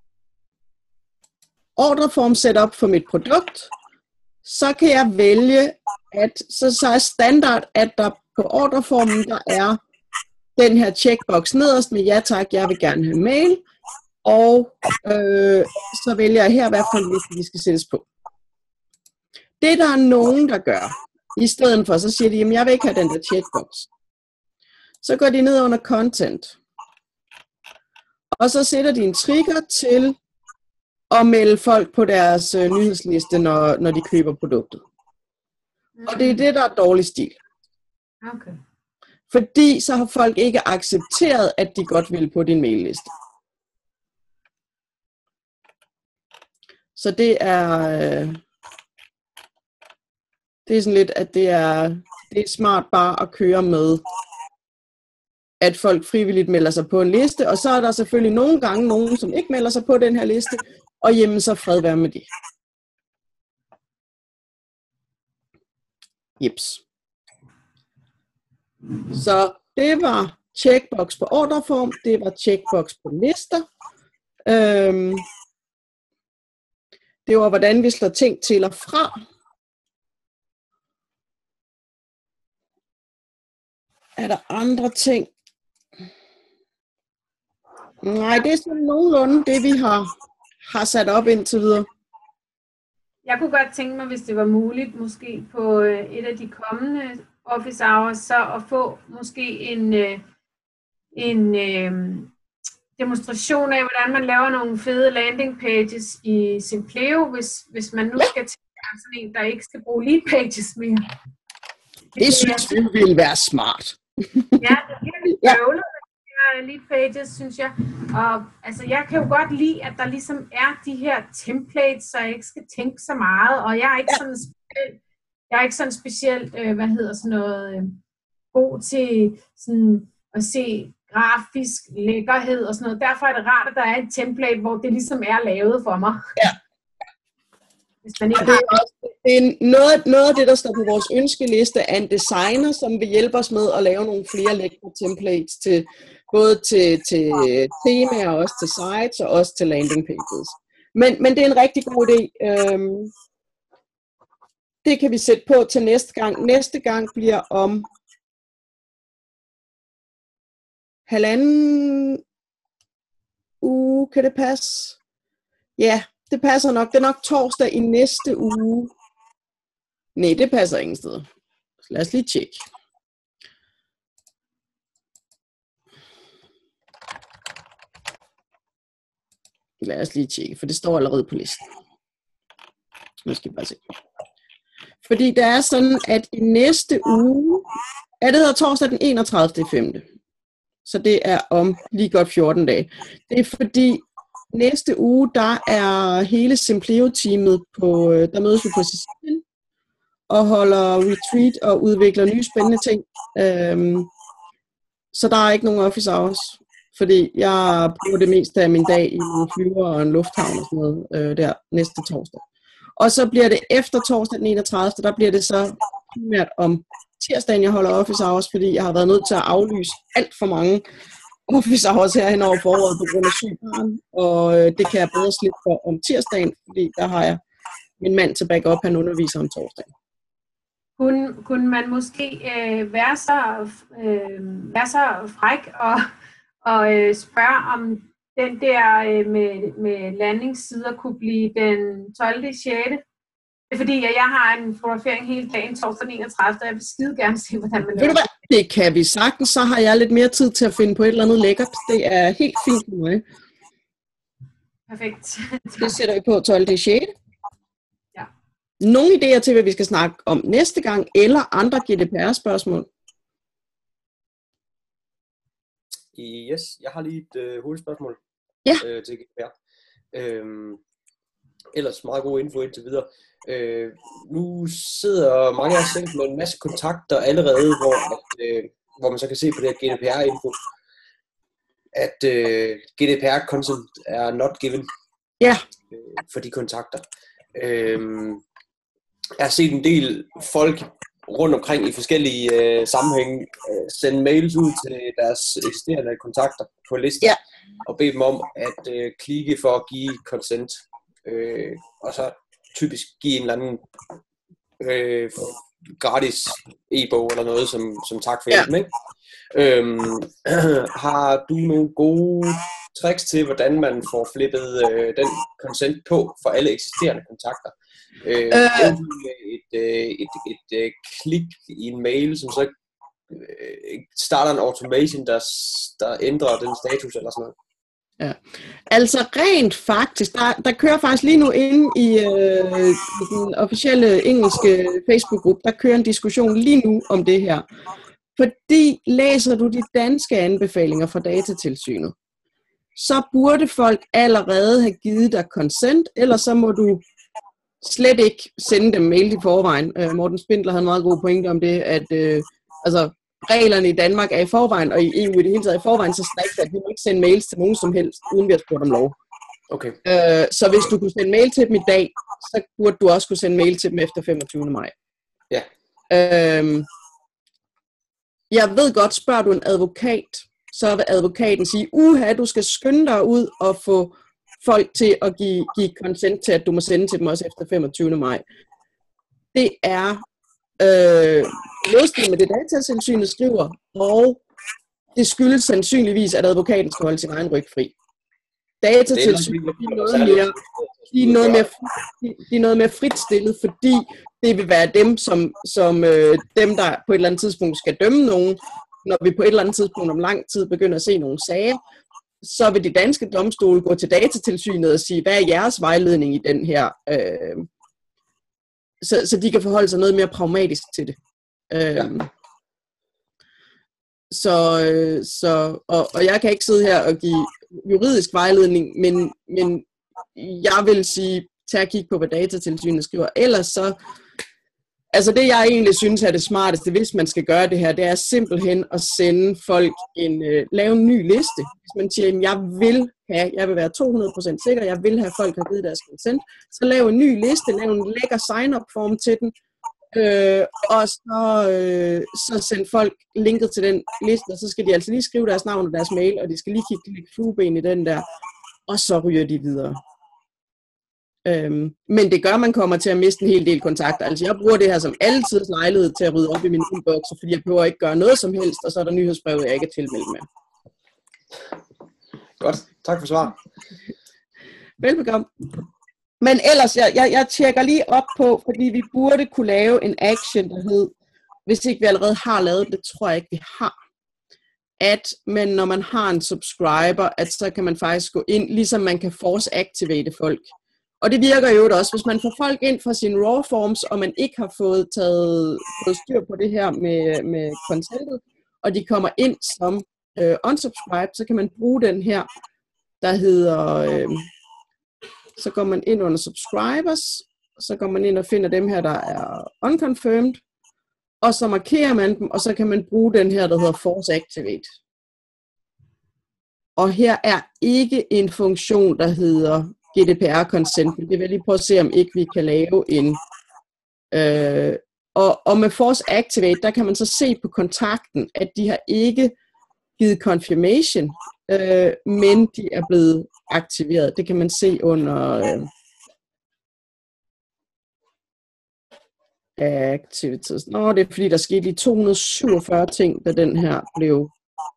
ordreform setup for mit produkt, så kan jeg vælge, at så, så er standard, at der på ordreformen, der er den her checkbox nederst med ja tak, jeg vil gerne have mail, og øh, så vælger jeg her, hvad for en liste de skal sættes på. Det der er nogen, der gør, i stedet for, så siger de, jamen jeg vil ikke have den der checkbox. Så går de ned under content, og så sætter de en trigger til at melde folk på deres øh, nyhedsliste, når, når de køber produktet. Og det er det, der er dårlig stil. Okay. Fordi så har folk ikke accepteret, at de godt vil på din mailliste. Så det er, øh, det er sådan lidt, at det er, det er smart bare at køre med, at folk frivilligt melder sig på en liste, og så er der selvfølgelig nogle gange nogen, som ikke melder sig på den her liste, og hjemme så fred være med det. Jeps. Så det var checkbox på ordreform, det var checkbox på lister. Øhm, det var, hvordan vi slår ting til og fra. Er der andre ting? Nej, det er sådan nogenlunde det, vi har, har sat op indtil videre. Jeg kunne godt tænke mig, hvis det var muligt, måske på et af de kommende office hours, så at få måske en, en øh, demonstration af, hvordan man laver nogle fede landing pages i Simpleo, hvis, hvis man nu skal til sådan en, der ikke skal bruge lead pages mere. Det, det synes vi ville være smart. Ja, det er virkelig bøvlet. Lead pages, synes jeg. Og altså, jeg kan jo godt lide, at der ligesom er de her templates, så jeg ikke skal tænke så meget, og jeg er ikke sådan specielt, jeg er ikke sådan specielt, øh, hvad hedder sådan noget, øh, god til sådan at se grafisk lækkerhed og sådan noget. Derfor er det rart, at der er et template, hvor det ligesom er lavet for mig. Ja. Hvis man ikke det, er også, det er noget, noget af det, der står på vores ønskeliste, er en designer, som vil hjælpe os med at lave nogle flere lækre templates til både til, til temaer, også til sites og også til landing pages. Men, men det er en rigtig god idé. Øhm, det kan vi sætte på til næste gang. Næste gang bliver om halvanden uge. Kan det passe? Ja, det passer nok. Det er nok torsdag i næste uge. Nej, det passer ingen steder. Lad os lige tjekke. Lad os lige tjekke, for det står allerede på listen. Nu skal vi bare se. Fordi det er sådan, at i næste uge, ja, det hedder torsdag den enogtredivte femte Så det er om lige godt fjorten dage. Det er fordi, næste uge, der er hele Simpleo-teamet på, der mødes vi på Sicilien og holder retreat og udvikler nye spændende ting. Øhm, så der er ikke nogen office hours. Fordi jeg bruger det meste af min dag i en flyver og en lufthavn og sådan noget øh, der næste torsdag. Og så bliver det efter torsdag den enogtredivte der bliver det så primært om tirsdagen, jeg holder office hours, fordi jeg har været nødt til at aflyse alt for mange office hours her hen over foråret på grund af syg barn. Og øh, det kan jeg bedre slippe for om tirsdagen, fordi der har jeg min mand til backup, han underviser om torsdagen. Kunne, kunne man måske øh, være, så, øh, være så fræk og og øh, spørge, om den der øh, med, med landingssider kunne blive den tolvte sjette Det er fordi, at jeg har en fotografering hele dagen, torsdag den enogtredivte og jeg vil skide gerne se, hvordan man laver det. Det kan vi sagtens, så har jeg lidt mere tid til at finde på et eller andet lækkert. Det er helt fint for mig. Perfekt. Det sætter vi på tolvte sjette Ja. Nogle idéer til, hvad vi skal snakke om næste gang, eller andre G D P R-spørgsmål? Yes, jeg har lige et øh, hovedspørgsmål ja. øh, til G D P R. Øhm, ellers meget god info indtil videre. Øh, nu sidder mange af os selv med en masse kontakter allerede, hvor, at, øh, hvor man så kan se på det her G D P R-info, at øh, G D P R-content er not given ja. øh, for de kontakter. Øh, jeg har set en del folk rundt omkring i forskellige øh, sammenhænge øh, sende mails ud til deres eksisterende kontakter på listen ja. og bede dem om at øh, klikke for at give consent øh, og så typisk give en eller anden øh, gratis e-bog eller noget som, som tak for hjælpen, ja. Ikke? Øhm, har du nogle gode tricks til, hvordan man får flippet øh, den consent på for alle eksisterende kontakter? Øh, øh. Et, øh, et, et, et øh, klik i en mail, som så øh, starter en automation, der, der ændrer den status eller sådan noget. Ja. Altså rent faktisk, der, der kører faktisk lige nu inde i, øh, i den officielle engelske Facebook-gruppe, der kører en diskussion lige nu om det her. Fordi læser du de danske anbefalinger fra Datatilsynet, så burde folk allerede have givet dig consent, eller så må du slet ikke sende dem mail i forvejen. Øh, Morten Spindler havde en meget god pointe om det, at øh, altså, reglerne i Danmark er i forvejen, og i E U i det hele taget i forvejen, så strikse, at vi må ikke sende mails til nogen som helst, uden vi har spurgt om lov. Okay. Øh, så hvis du kunne sende mail til dem i dag, så burde du også kunne sende mail til dem efter femogtyvende maj. Ja. Øh, jeg ved godt, spørger du en advokat, så vil advokaten sige, uha, du skal skynde dig ud og få folk til at give, give consent til, at du må sende til dem også efter femogtyvende maj. Det er øh, modstrid med det Datatilsynet skriver, og det skyldes sandsynligvis, at advokaten skal holde sin egen ryg fri. Datatilsynet er noget mere, de er noget mere, de er noget mere frit stillet, fordi det vil være dem, som, som øh, dem, der på et eller andet tidspunkt skal dømme nogen, når vi på et eller andet tidspunkt om lang tid begynder at se nogle sager, så vil de danske domstole gå til Datatilsynet og sige, hvad er jeres vejledning i den her, øh, så, så de kan forholde sig noget mere pragmatisk til det. Øh, ja. Så, øh, så og, og jeg kan ikke sidde her og give juridisk vejledning, men, men jeg vil sige, tag at kigge på, hvad Datatilsynet skriver. Ellers så, altså det jeg egentlig synes er det smarteste, hvis man skal gøre det her, det er simpelthen at sende folk en, øh, lave en ny liste. Hvis man siger, at jeg vil have, jeg vil være to hundrede procent sikker, jeg vil have folk har givet deres consent, så lav en ny liste, lav en lækker sign-up form til den, øh, og så, øh, så send folk linket til den liste, og så skal de altså lige skrive deres navn og deres mail, og de skal lige kigge flueben i den der, og så ryger de videre. Øhm, men det gør, at man kommer til at miste en hel del kontakter. Altså jeg bruger det her som altid lejlighed til at rydde op i min inbox, fordi jeg behøver ikke gøre noget som helst, og så er der nyhedsbrevet, jeg ikke er tilmeldt med. Godt, tak for svar. Velbekomme. Men ellers, jeg, jeg, jeg tjekker lige op på, fordi vi burde kunne lave en action, der hed, hvis ikke vi allerede har lavet det, tror jeg ikke, vi har. At, men når man har en subscriber, at så kan man faktisk gå ind, ligesom man kan force activate folk. Og det virker jo også, hvis man får folk ind fra sine raw forms, og man ikke har fået taget fået styr på det her med, med consentet, og de kommer ind som øh, unsubscribed, så kan man bruge den her, der hedder, øh, så går man ind under subscribers, så går man ind og finder dem her, der er unconfirmed, og så markerer man dem, og så kan man bruge den her, der hedder force activate. Og her er ikke en funktion, der hedder G D P R-consent. Det vil jeg lige prøve at se, om ikke vi kan lave en. Øh, og, og med Force Activate, der kan man så se på kontakten, at de har ikke givet confirmation, øh, men de er blevet aktiveret. Det kan man se under øh, activities. Nå, det er fordi, der skete lige to hundrede syvogfyrre ting, da den her blev.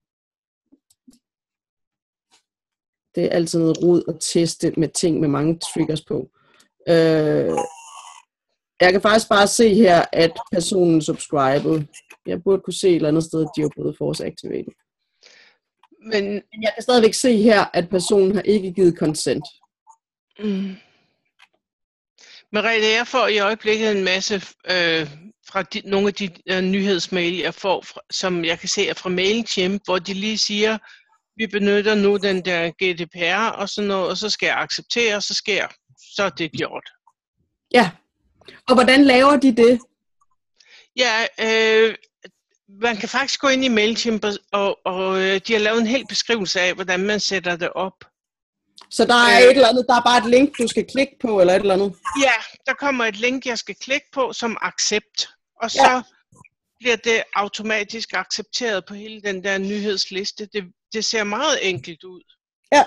Det er altid noget rod at teste med ting med mange triggers på. Øh, jeg kan faktisk bare se her, at personen subscribede. Jeg burde kunne se et eller andet sted, at de har blevet force activated. Men jeg kan stadigvæk se her, at personen har ikke givet consent. Mm. Merete, jeg får i øjeblikket en masse øh, fra de, nogle af de øh, nyhedsmail, jeg får, fra, som jeg kan se er fra MailChimp, hvor de lige siger, vi benytter nu den der G D P R og sådan noget, og så skal jeg acceptere, og så sker, så er det gjort. Ja, og hvordan laver de det? Ja, øh, man kan faktisk gå ind i MailChimp, og, og de har lavet en hel beskrivelse af, hvordan man sætter det op. Så der er et eller andet, der er bare et link, du skal klikke på, eller et eller andet? Ja, der kommer et link, jeg skal klikke på, som accept, og så ja. bliver det automatisk accepteret på hele den der nyhedsliste. Det, det ser meget enkelt ud. Ja.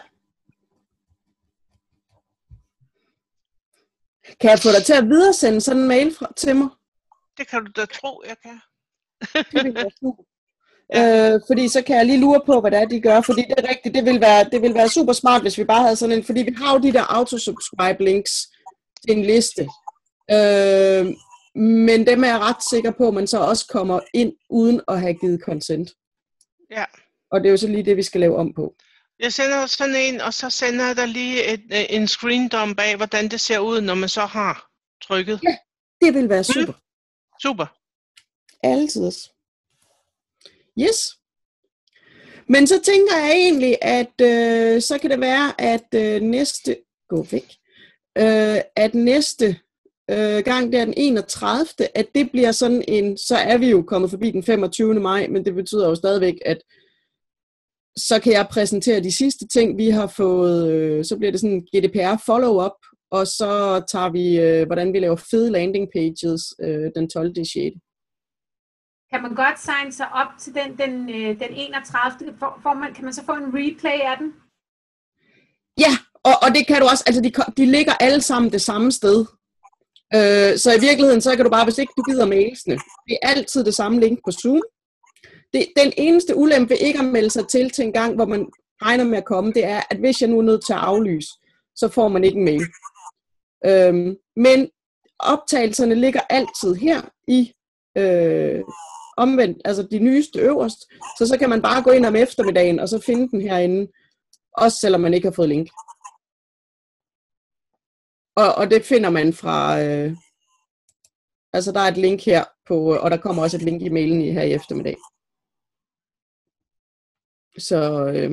Kan jeg få dig til at videresende sådan en mail fra, til mig? Det kan du da tro, jeg kan. Det vil være super. Ja. Øh, fordi så kan jeg lige lure på, hvad det er, de gør. Fordi det er rigtigt, det vil være, det vil være super smart, hvis vi bare havde sådan en... Fordi vi har jo de der autosubscribe links til en liste. Øh, men dem er jeg ret sikker på, at man så også kommer ind, uden at have givet consent. Ja. Og det er jo så lige det, vi skal lave om på. Jeg sender sådan en, og så sender jeg dig lige et, en screendump af, hvordan det ser ud, når man så har trykket. Ja, det vil være super. Mm. Super. Altid. Yes. Men så tænker jeg egentlig, at øh, så kan det være, at øh, næste... Gå væk. Øh, at næste øh, gang, det er den enogtredivte at det bliver sådan en... Så er vi jo kommet forbi den femogtyvende maj, men det betyder jo stadigvæk, at så kan jeg præsentere de sidste ting, vi har fået. Øh, så bliver det sådan en G D P R follow-up, og så tager vi, øh, hvordan vi laver fede landing pages øh, den tolvte sjette Kan man godt signe sig op til den, den, øh, den enogtredivte For, for man, kan man så få en replay af den? Ja, og, og det kan du også. Altså, de, de ligger alle sammen det samme sted. Øh, så i virkeligheden, så kan du bare, hvis ikke du gider mailsene, det er altid det samme link på Zoom. Det, den eneste ulempe ikke at melde sig til til en gang, hvor man regner med at komme, det er, at hvis jeg nu er nødt til at aflyse, så får man ikke en mail. Øhm, men optagelserne ligger altid her i øh, omvendt, altså de nyeste øverst, så så kan man bare gå ind om eftermiddagen, og så finde den herinde, også selvom man ikke har fået link. Og, og det finder man fra, øh, altså der er et link her, på, og der kommer også et link i mailen i her i eftermiddag. Så øh...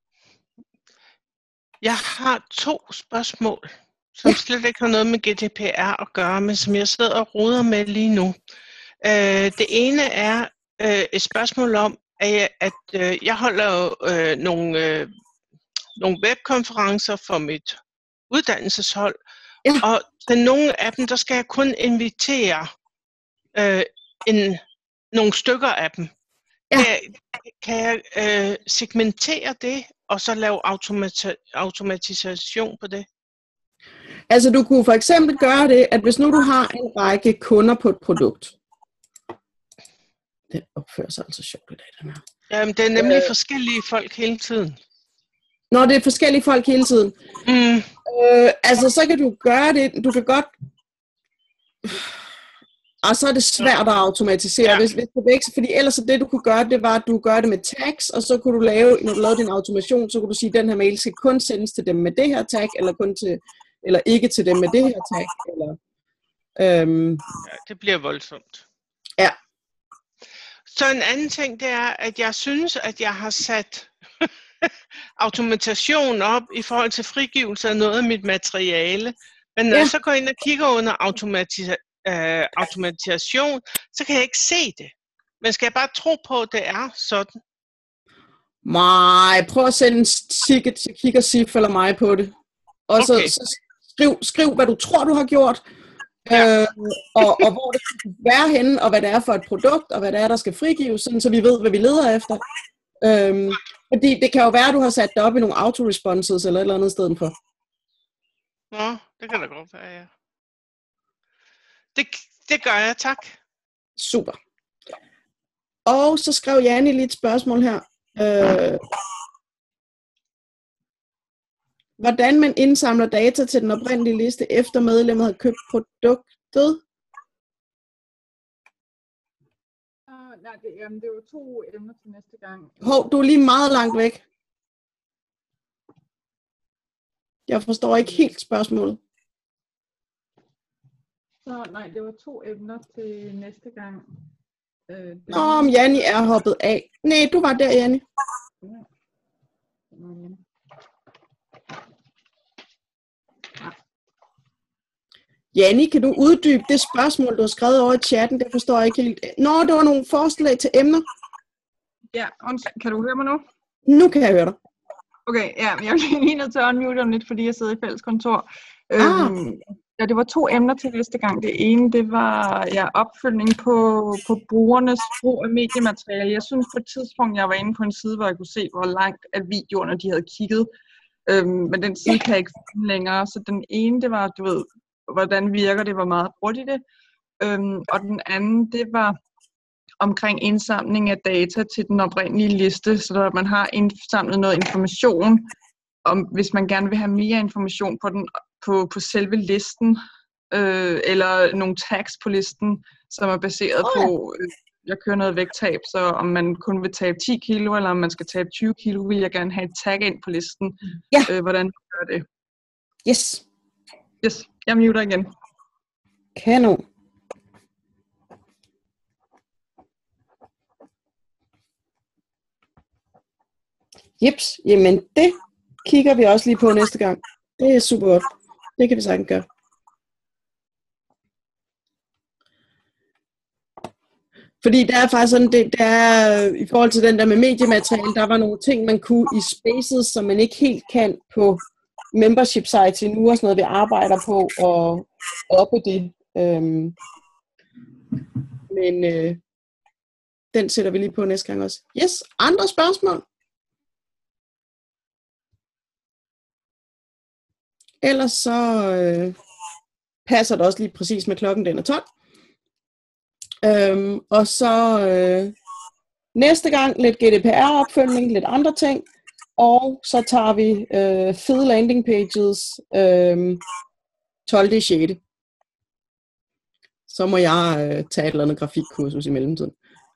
jeg har to spørgsmål, som ja. slet ikke har noget med G D P R at gøre, men som jeg sidder og roder med lige nu. Øh, det ene er øh, et spørgsmål om, at jeg, at, øh, jeg holder øh, nogle, øh, nogle webkonferencer for mit uddannelseshold, ja. og til nogle af dem, der skal jeg kun invitere øh, en, nogle stykker af dem. Ja. Kan, kan jeg øh, segmentere det, og så lave automati- automatisation på det? Altså du kunne for eksempel gøre det, at hvis nu du har en række kunder på et produkt. Det opfører sig altså sjovt i dag, den her. Jamen, det er nemlig øh, forskellige folk hele tiden. Når det er forskellige folk hele tiden. Mm. Øh, altså så kan du gøre det, du kan godt... Og så er det svært at automatisere, ja. hvis, hvis det ikke, fordi ellers så det du kunne gøre, det var, at du gør det med tags, og så kunne du lave, når du lavede din automation, så kunne du sige, at den her mail skal kun sendes til dem med det her tag, eller kun til, eller ikke til dem med det her tag. Eller, øhm. ja, det bliver voldsomt. Ja. Så en anden ting, det er, at jeg synes, at jeg har sat automation op i forhold til frigivelse af noget af mit materiale, men når ja. jeg så går ind og kigger under automatisering, Uh, automatisation, så kan jeg ikke se det. Men skal jeg bare tro på, at det er sådan? Nej, prøv at sende en ticket til Kig og Sif eller mig på det. Og okay. så, så skriv, skriv, hvad du tror, du har gjort, ja. øh, og, og hvor det skal være henne, og hvad det er for et produkt, og hvad det er, der skal frigives, sådan, så vi ved, hvad vi leder efter. Øhm, fordi det kan jo være, at du har sat det op i nogle autoresponses eller et eller andet sted for. Nå, det kan da godt være, ja. Det, det gør jeg, tak. Super. Og så skrev Janni lige et spørgsmål her. Øh, hvordan man indsamler data til den oprindelige liste, efter medlemmet har købt produktet? Uh, nej, det, um, det var to emner til næste gang. Hov, du er lige meget langt væk. Jeg forstår ikke helt spørgsmålet. Så, nej, det var to emner til næste gang. Øh, Nå, om Janni er hoppet af. Nej, du var der, Janni. Ja. Janni, kan du uddybe det spørgsmål, du har skrevet over i chatten? Det forstår jeg ikke helt. Nå, det var nogle forslag til emner. Ja, kan du høre mig nu? Nu kan jeg høre dig. Okay, ja, jeg er lige nødt til at unmute om lidt, fordi jeg sidder i fælles kontor. Ah. Øhm, ja, det var to emner til næste gang. Det ene, det var ja, opfølgning på, på brugernes brug af mediemateriale. Jeg synes på et tidspunkt, jeg var inde på en side, hvor jeg kunne se, hvor langt af videoerne de havde kigget. Øhm, men den side kan jeg ikke finde længere. Så den ene, det var, du ved, hvordan virker det, hvor meget bruger de det. Øhm, og den anden, det var omkring indsamling af data til den oprindelige liste, så der, man har indsamlet noget information, om hvis man gerne vil have mere information på, den, på, på selve listen, øh, eller nogle tags på listen, som er baseret oh, ja. på, øh, jeg kører noget vægttab, så om man kun vil tabe ti kilo, eller om man skal tabe tyve kilo, vil jeg gerne have et tag ind på listen. Ja. Øh, hvordan man gør det. Yes. Yes, jeg muter igen. Kanon. Jeps, jamen det kigger vi også lige på næste gang. Det er super godt. Det kan vi sagtens gøre. Fordi der er faktisk sådan, det, der er, i forhold til den der med mediemateriale, der var nogle ting, man kunne i Spaces, som man ikke helt kan på membership sites endnu, og sådan noget, vi arbejder på at oppe det. Øhm, men øh, den sætter vi lige på næste gang også. Yes, andre spørgsmål? Ellers så øh, passer det også lige præcis med klokken, den er tolv. Øhm, og så øh, næste gang lidt G D P R-opfølgning, lidt andre ting. Og så tager vi øh, fede landing pages øh, tolvte sjette Så må jeg øh, tage et eller andet grafikkursus i mellemtiden.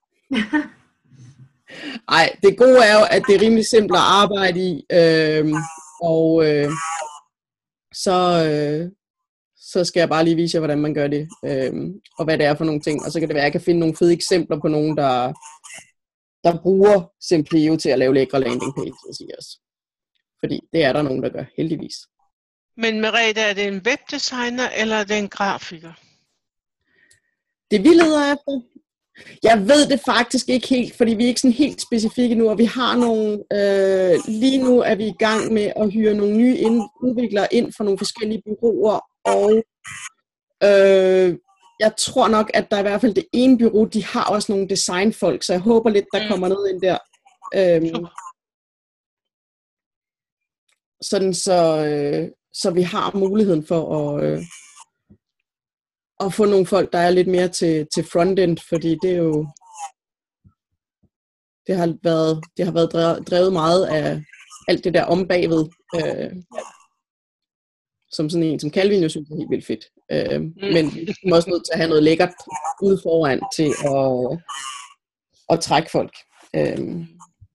Ej, det gode er jo, at det er rimelig simpelt at arbejde i. Øh, og øh, så, øh, så skal jeg bare lige vise jer, hvordan man gør det. Øh, og hvad det er for nogle ting. Og så kan det være, at jeg kan finde nogle fede eksempler på nogen, der, der bruger Simplio til at lave lækre landing pages i os. Fordi det er der nogen, der gør, heldigvis. Men Merete, er det en webdesigner, eller er det en grafiker? Det vi leder efter? Jeg ved det faktisk ikke helt, fordi vi er ikke sådan helt specifikke nu, og vi har nogle, øh, lige nu er vi i gang med at hyre nogle nye ind, udviklere ind for nogle forskellige bureauer, og øh, jeg tror nok, at der er i hvert fald det ene bureau, de har også nogle designfolk, så jeg håber lidt, der kommer noget ind der. Øh, sådan så, øh, så vi har muligheden for at, øh, at få nogle folk, der er lidt mere til, til frontend, fordi det er jo det har været, det har været drevet meget af alt det der om bagved, øh, som sådan en som Calvin jo synes er helt vildt fedt. Øh, mm. Men vi er også nødt til at have noget lækkert ude foran til at, at trække folk. Øh.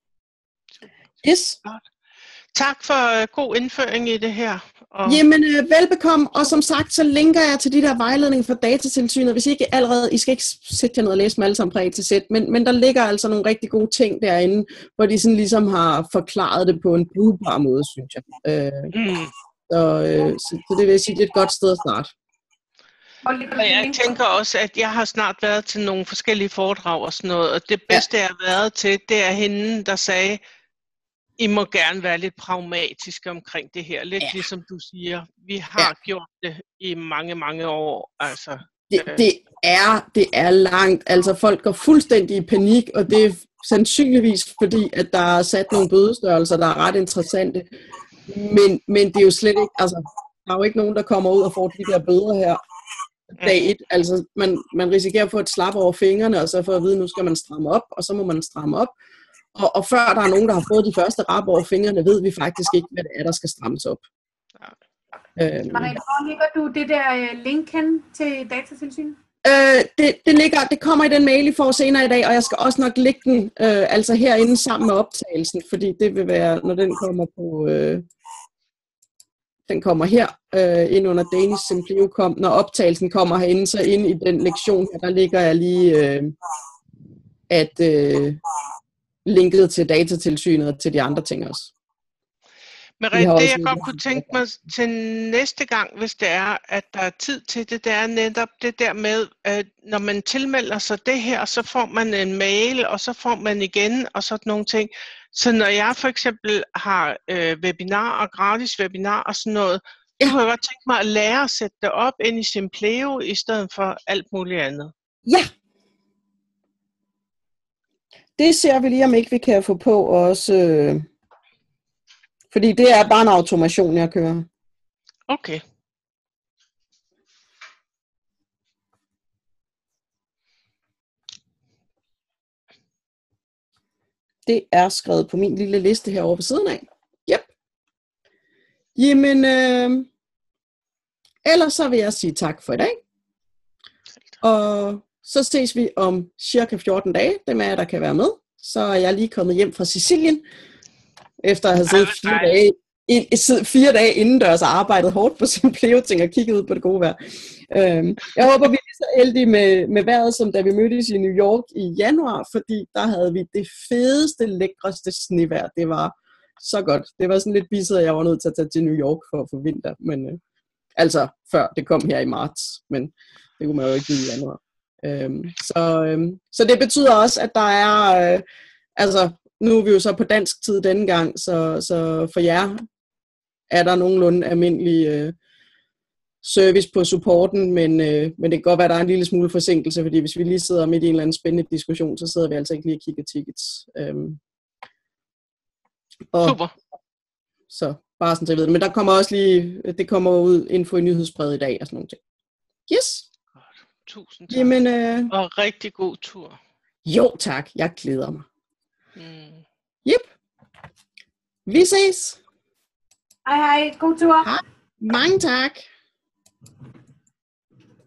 Yes. Tak for uh, god indføring i det her. Og... Jamen, øh, velbekomme, og som sagt, så linker jeg til de der vejledninger fra Datatilsynet. Hvis I ikke allerede, I skal ikke sætte jer ned og læse dem alle sammen fra A til Z, men, men der ligger altså nogle rigtig gode ting derinde, hvor de sådan ligesom har forklaret det på en brugbar måde, synes jeg. Øh, mm. så, øh, så, så det vil jeg sige, det er et godt sted at starte. Og jeg tænker også, at jeg har snart været til nogle forskellige foredrag og sådan noget, og det bedste, ja. jeg har været til, det er hende, der sagde, I må gerne være lidt pragmatiske omkring det her. Lidt ja. ligesom du siger, vi har ja. gjort det i mange, mange år. Altså, det, øh. det, er, det er langt. Altså folk går fuldstændig i panik, og det er sandsynligvis fordi, at der er sat nogle bødestørrelser, der er ret interessante. Men, men det er jo slet ikke, altså der er jo ikke nogen, der kommer ud og får de der bøder her dag et. Altså man, man risikerer at få et slap over fingrene, og så får at vide, nu skal man stramme op, og så må man stramme op. Og, og før der er nogen, der har fået de første rap over fingrene, ved vi faktisk ikke, hvad det er, der skal strammes op. Ja. Øhm. Marie, hvor ligger du det der link hen til Datatilsynet? Øh, det, det, ligger, det kommer i den mail, I får senere i dag, og jeg skal også nok lægge den øh, altså herinde sammen med optagelsen, fordi det vil være, når den kommer på... Øh, den kommer her øh, ind under Danish Simplio kom. Når optagelsen kommer herinde, så ind i den lektion her, der ligger jeg lige, øh, at... Øh, linket til Datatilsynet og til de andre ting også. Merete, det jeg godt kunne tænke mig til næste gang, hvis det er, at der er tid til det, det er netop det der med, at når man tilmelder sig det her, så får man en mail, og så får man igen, og sådan nogle ting. Så når jeg for eksempel har øh, webinar og gratis webinar og sådan noget, ja. så kunne jeg godt tænke mig at lære at sætte det op ind i Simplio, i stedet for alt muligt andet. Ja! Det ser vi lige, om ikke vi kan få på også, øh, fordi det er bare en automation, jeg kører. Okay. det er skrevet på min lille liste herovre på siden af. Yep. Jamen, øh, ellers så vil jeg sige tak for i dag. Og så ses vi om cirka fjorten dage. Dem af jer, der kan være med. Så er jeg lige kommet hjem fra Sicilien, efter at have siddet fire dage, fire dage indendørs og arbejdet hårdt på sin pleoting og kigget ud på det gode vejr. Øhm, jeg håber, vi er så heldige med, med vejret, som da vi mødtes i New York i januar, fordi der havde vi det fedeste, lækreste snevejr. Det var så godt. Det var sådan lidt bisset, at jeg var nødt til at tage til New York for at få vinter. Men, øh, altså før det kom her i marts, men det kunne man jo ikke i januar. Øhm, så, øhm, så det betyder også, at der er, øh, altså nu er vi jo så på dansk tid denne gang, så, så for jer er der nogenlunde almindelig øh, service på supporten, men, øh, men det kan godt være, at der er en lille smule forsinkelse, fordi hvis vi lige sidder midt i en eller anden spændende diskussion, så sidder vi altså ikke lige og kigger tickets. Øhm, og, Super. Så bare sådan, så jeg ved det. Men der kommer også lige, det kommer ud info i nyhedsbrevet i dag og sådan nogle ting. Yes. Tusind tak. Jamen, øh, og rigtig god tur. Jo tak, jeg glæder mig. Mm. Yep. Vi ses. Hej hej, god tur. Hej. Mange tak.